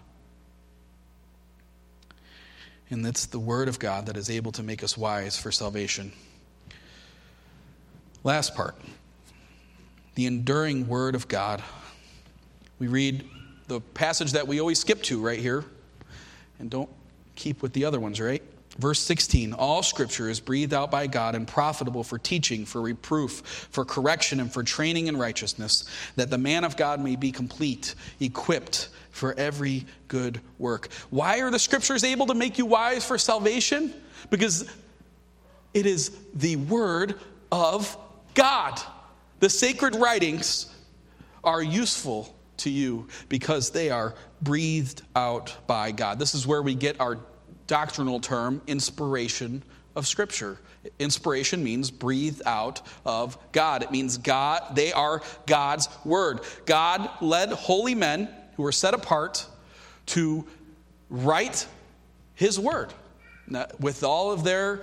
And it's the Word of God that is able to make us wise for salvation. Last part. The enduring Word of God. We read the passage that we always skip to right here. And don't keep with the other ones, right? Verse 16, all Scripture is breathed out by God and profitable for teaching, for reproof, for correction, and for training in righteousness, that the man of God may be complete, equipped for every good work. Why are the Scriptures able to make you wise for salvation? Because it is the Word of God. The sacred writings are useful to you because they are breathed out by God. This is where we get our doctrinal term, inspiration of Scripture. Inspiration means breathed out of God. It means God, they are God's Word. God led holy men who were set apart to write His Word. Now, with all of their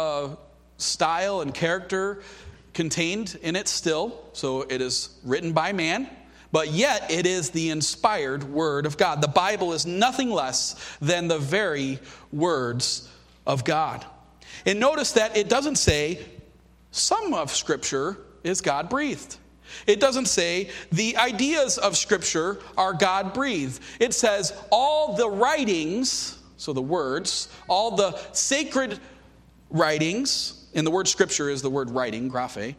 style and character contained in it still. So it is written by man, but yet it is the inspired Word of God. The Bible is nothing less than the very words of God. And notice that it doesn't say some of Scripture is God-breathed. It doesn't say the ideas of Scripture are God-breathed. It says all the writings, so the words, all the sacred writings, and the word Scripture is the word writing, graphe,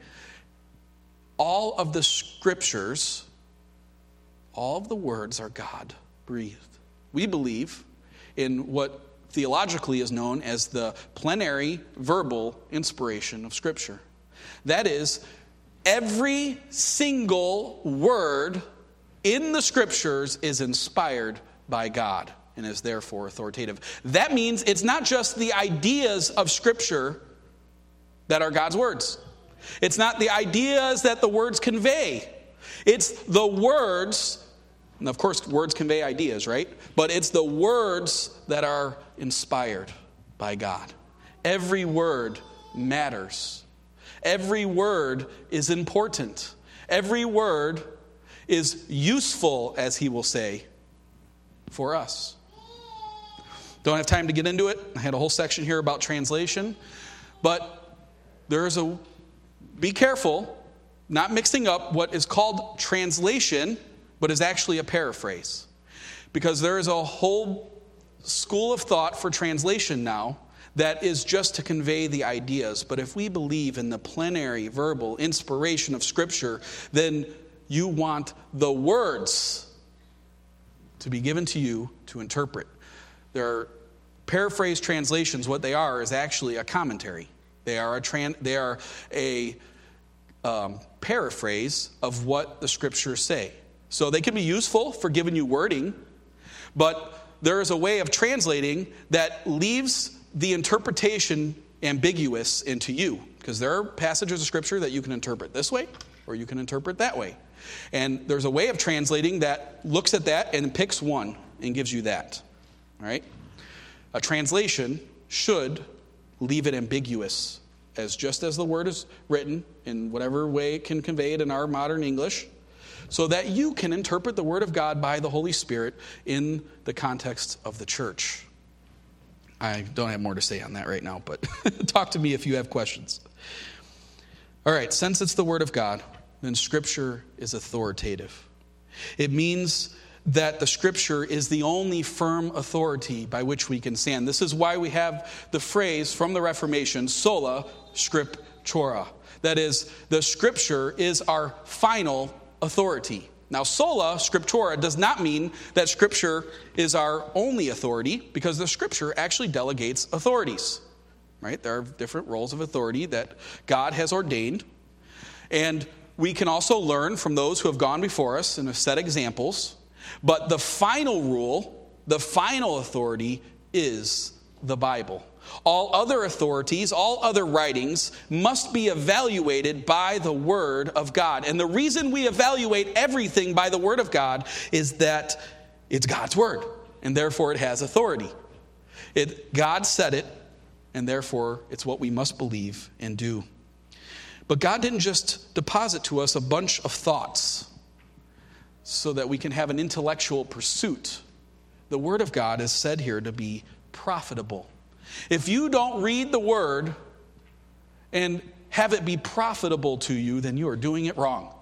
all of the Scriptures, all of the words are God-breathed. We believe in what theologically is known as the plenary verbal inspiration of Scripture. That is, every single word in the Scriptures is inspired by God and is therefore authoritative. That means it's not just the ideas of Scripture that are God's words. It's not the ideas that the words convey. It's the words, and of course words convey ideas, right? But it's the words that are inspired by God. Every word matters. Every word is important. Every word is useful, as he will say, for us. Don't have time to get into it. I had a whole section here about translation. But be careful, not mixing up what is called translation, but is actually a paraphrase. Because there is a whole school of thought for translation now that is just to convey the ideas. But if we believe in the plenary, verbal inspiration of Scripture, then you want the words to be given to you to interpret. There are paraphrase translations. What they are is actually a commentary. They are a paraphrase of what the Scriptures say. So they can be useful for giving you wording, but there is a way of translating that leaves the interpretation ambiguous into you. Because there are passages of Scripture that you can interpret this way, or you can interpret that way. And there's a way of translating that looks at that and picks one and gives you that. All right? A translation should leave it ambiguous, as just as the word is written in whatever way it can convey it in our modern English, so that you can interpret the Word of God by the Holy Spirit in the context of the church. I don't have more to say on that right now, but talk to me if you have questions. All right, since it's the Word of God, then Scripture is authoritative. It means that the Scripture is the only firm authority by which we can stand. This is why we have the phrase from the Reformation, sola scriptura. That is, the Scripture is our final authority. Now, sola scriptura does not mean that Scripture is our only authority, because the Scripture actually delegates authorities, right? There are different roles of authority that God has ordained. And we can also learn from those who have gone before us and have set examples. But the final rule, the final authority is the Bible. All other authorities, all other writings must be evaluated by the Word of God. And the reason we evaluate everything by the Word of God is that it's God's Word, and therefore it has authority. God said it, and therefore it's what we must believe and do. But God didn't just deposit to us a bunch of thoughts so that we can have an intellectual pursuit. The Word of God is said here to be profitable. If you don't read the Word and have it be profitable to you, then you are doing it wrong.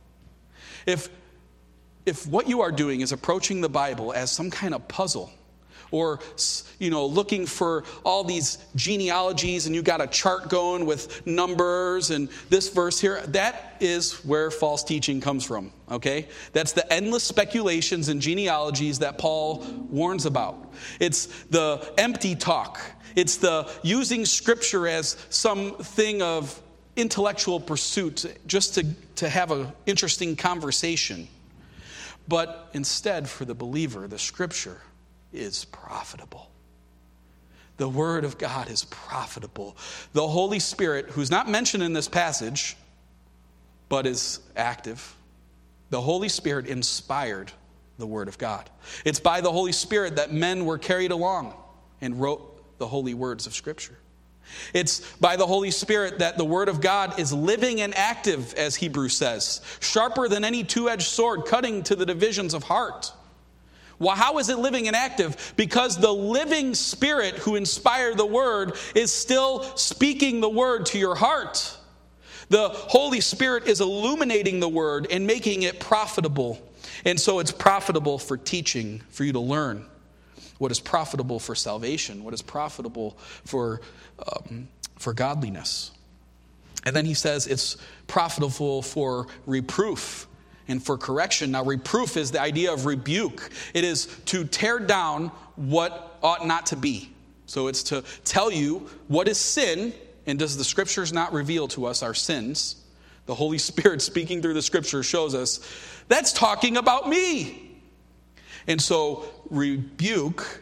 If what you are doing is approaching the Bible as some kind of puzzle, or looking for all these genealogies and you got a chart going with numbers and this verse here, that is where false teaching comes from, okay? That's the endless speculations and genealogies that Paul warns about. It's the empty talk. It's the using Scripture as something of intellectual pursuit just to have an interesting conversation. But instead, for the believer, the Scripture is profitable. The Word of God is profitable. The Holy Spirit, who's not mentioned in this passage, but is active, the Holy Spirit inspired the Word of God. It's by the Holy Spirit that men were carried along and wrote the holy words of Scripture. It's by the Holy Spirit that the Word of God is living and active, as Hebrews says, sharper than any two-edged sword, cutting to the divisions of heart. Well, how is it living and active? Because the living Spirit who inspired the Word is still speaking the Word to your heart. The Holy Spirit is illuminating the Word and making it profitable. And so it's profitable for teaching, for you to learn what is profitable for salvation, what is profitable for godliness. And then he says it's profitable for reproof and for correction. Now, reproof is the idea of rebuke. It is to tear down what ought not to be. So it's to tell you what is sin, and does the Scriptures not reveal to us our sins? The Holy Spirit speaking through the Scripture shows us that's talking about me. And so reproof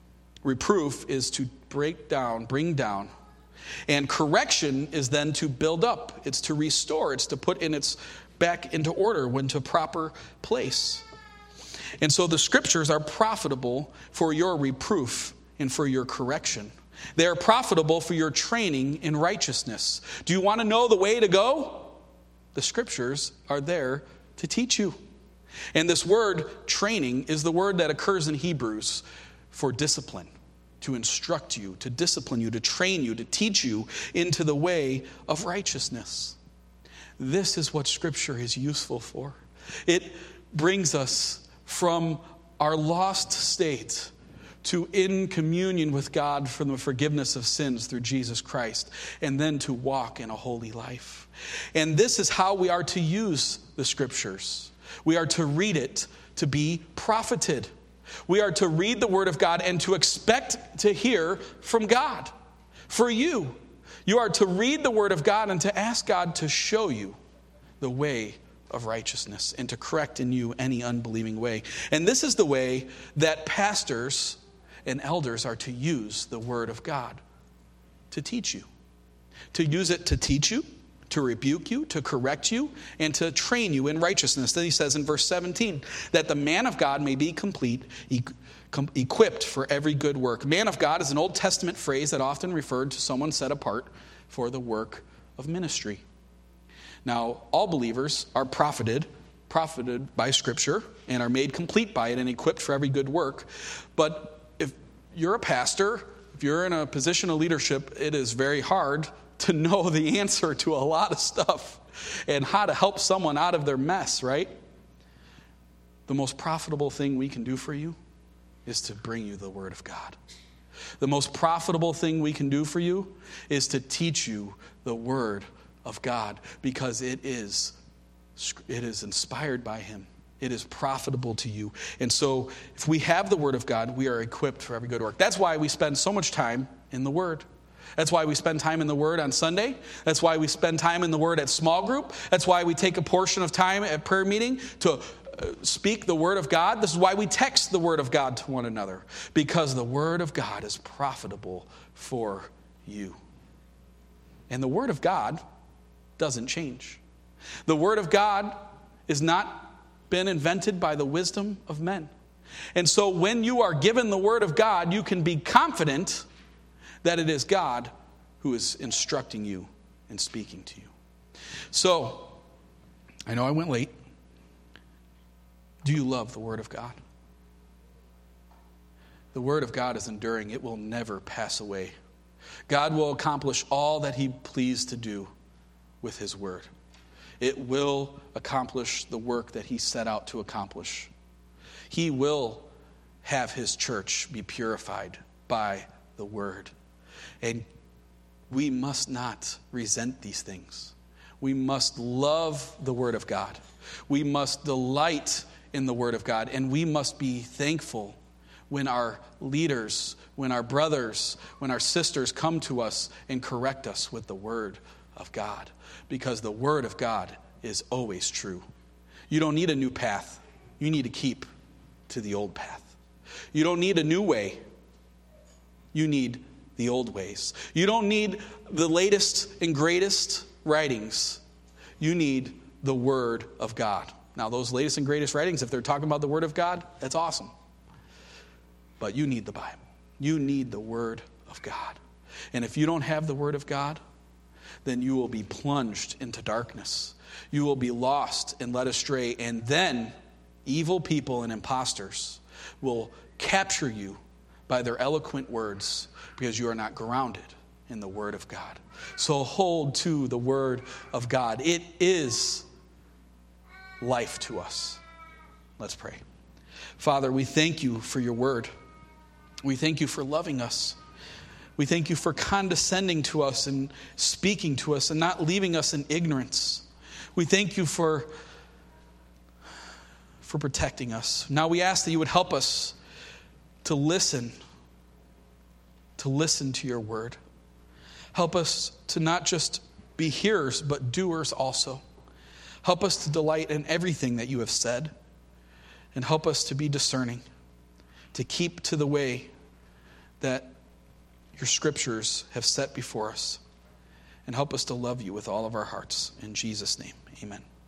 is to break down, bring down. And correction is then to build up. It's to restore. It's to put back into order, into proper place. And so the Scriptures are profitable for your reproof and for your correction. They are profitable for your training in righteousness. Do you want to know the way to go? The Scriptures are there to teach you. And this word, training, is the word that occurs in Hebrews for discipline, to instruct you, to discipline you, to train you, to teach you into the way of righteousness. This is what Scripture is useful for. It brings us from our lost state to in communion with God for the forgiveness of sins through Jesus Christ, and then to walk in a holy life. And this is how we are to use the Scriptures. We are to read it to be profited. We are to read the Word of God and to expect to hear from God. For you are to read the Word of God and to ask God to show you the way of righteousness and to correct in you any unbelieving way. And this is the way that pastors and elders are to use the Word of God to teach you. To use it to teach you, to rebuke you, to correct you, and to train you in righteousness. Then he says in verse 17, that the man of God may be complete, equipped for every good work. Man of God is an Old Testament phrase that often referred to someone set apart for the work of ministry. Now, all believers are profited by Scripture and are made complete by it and equipped for every good work. But if you're a pastor, if you're in a position of leadership, it is very hard to know the answer to a lot of stuff and how to help someone out of their mess, right? The most profitable thing we can do for you is to bring you the Word of God. The most profitable thing we can do for you is to teach you the Word of God, because it is inspired by Him. It is profitable to you. And so if we have the Word of God, we are equipped for every good work. That's why we spend so much time in the Word. That's why we spend time in the Word on Sunday. That's why we spend time in the Word at small group. That's why we take a portion of time at prayer meeting to speak the Word of God. This is why we text the Word of God to one another, because the Word of God is profitable for you. And the Word of God doesn't change. The Word of God is not been invented by the wisdom of men. And so when you are given the Word of God, you can be confident that it is God who is instructing you and speaking to you. So, I know I went late. Do you love the Word of God? The Word of God is enduring. It will never pass away. God will accomplish all that He pleased to do with His Word. It will accomplish the work that He set out to accomplish. He will have His church be purified by the Word. And we must not resent these things. We must love the Word of God. We must delight in the Word of God. And we must be thankful when our leaders, when our brothers, when our sisters come to us and correct us with the Word of God. Because the Word of God is always true. You don't need a new path. You need to keep to the old path. You don't need a new way. You need the old ways. You don't need the latest and greatest writings. You need the Word of God. Now, those latest and greatest writings, if they're talking about the Word of God, that's awesome. But you need the Bible. You need the Word of God. And if you don't have the Word of God, then you will be plunged into darkness. You will be lost and led astray. And then evil people and imposters will capture you by their eloquent words, because you are not grounded in the Word of God. So hold to the Word of God. It is life to us. Let's pray. Father, we thank you for your Word. We thank you for loving us. We thank you for condescending to us and speaking to us and not leaving us in ignorance. We thank you for protecting us. Now we ask that you would help us to listen to your word. Help us to not just be hearers, but doers also. Help us to delight in everything that you have said, and help us to be discerning, to keep to the way that your scriptures have set before us, and help us to love you with all of our hearts. In Jesus' name, amen.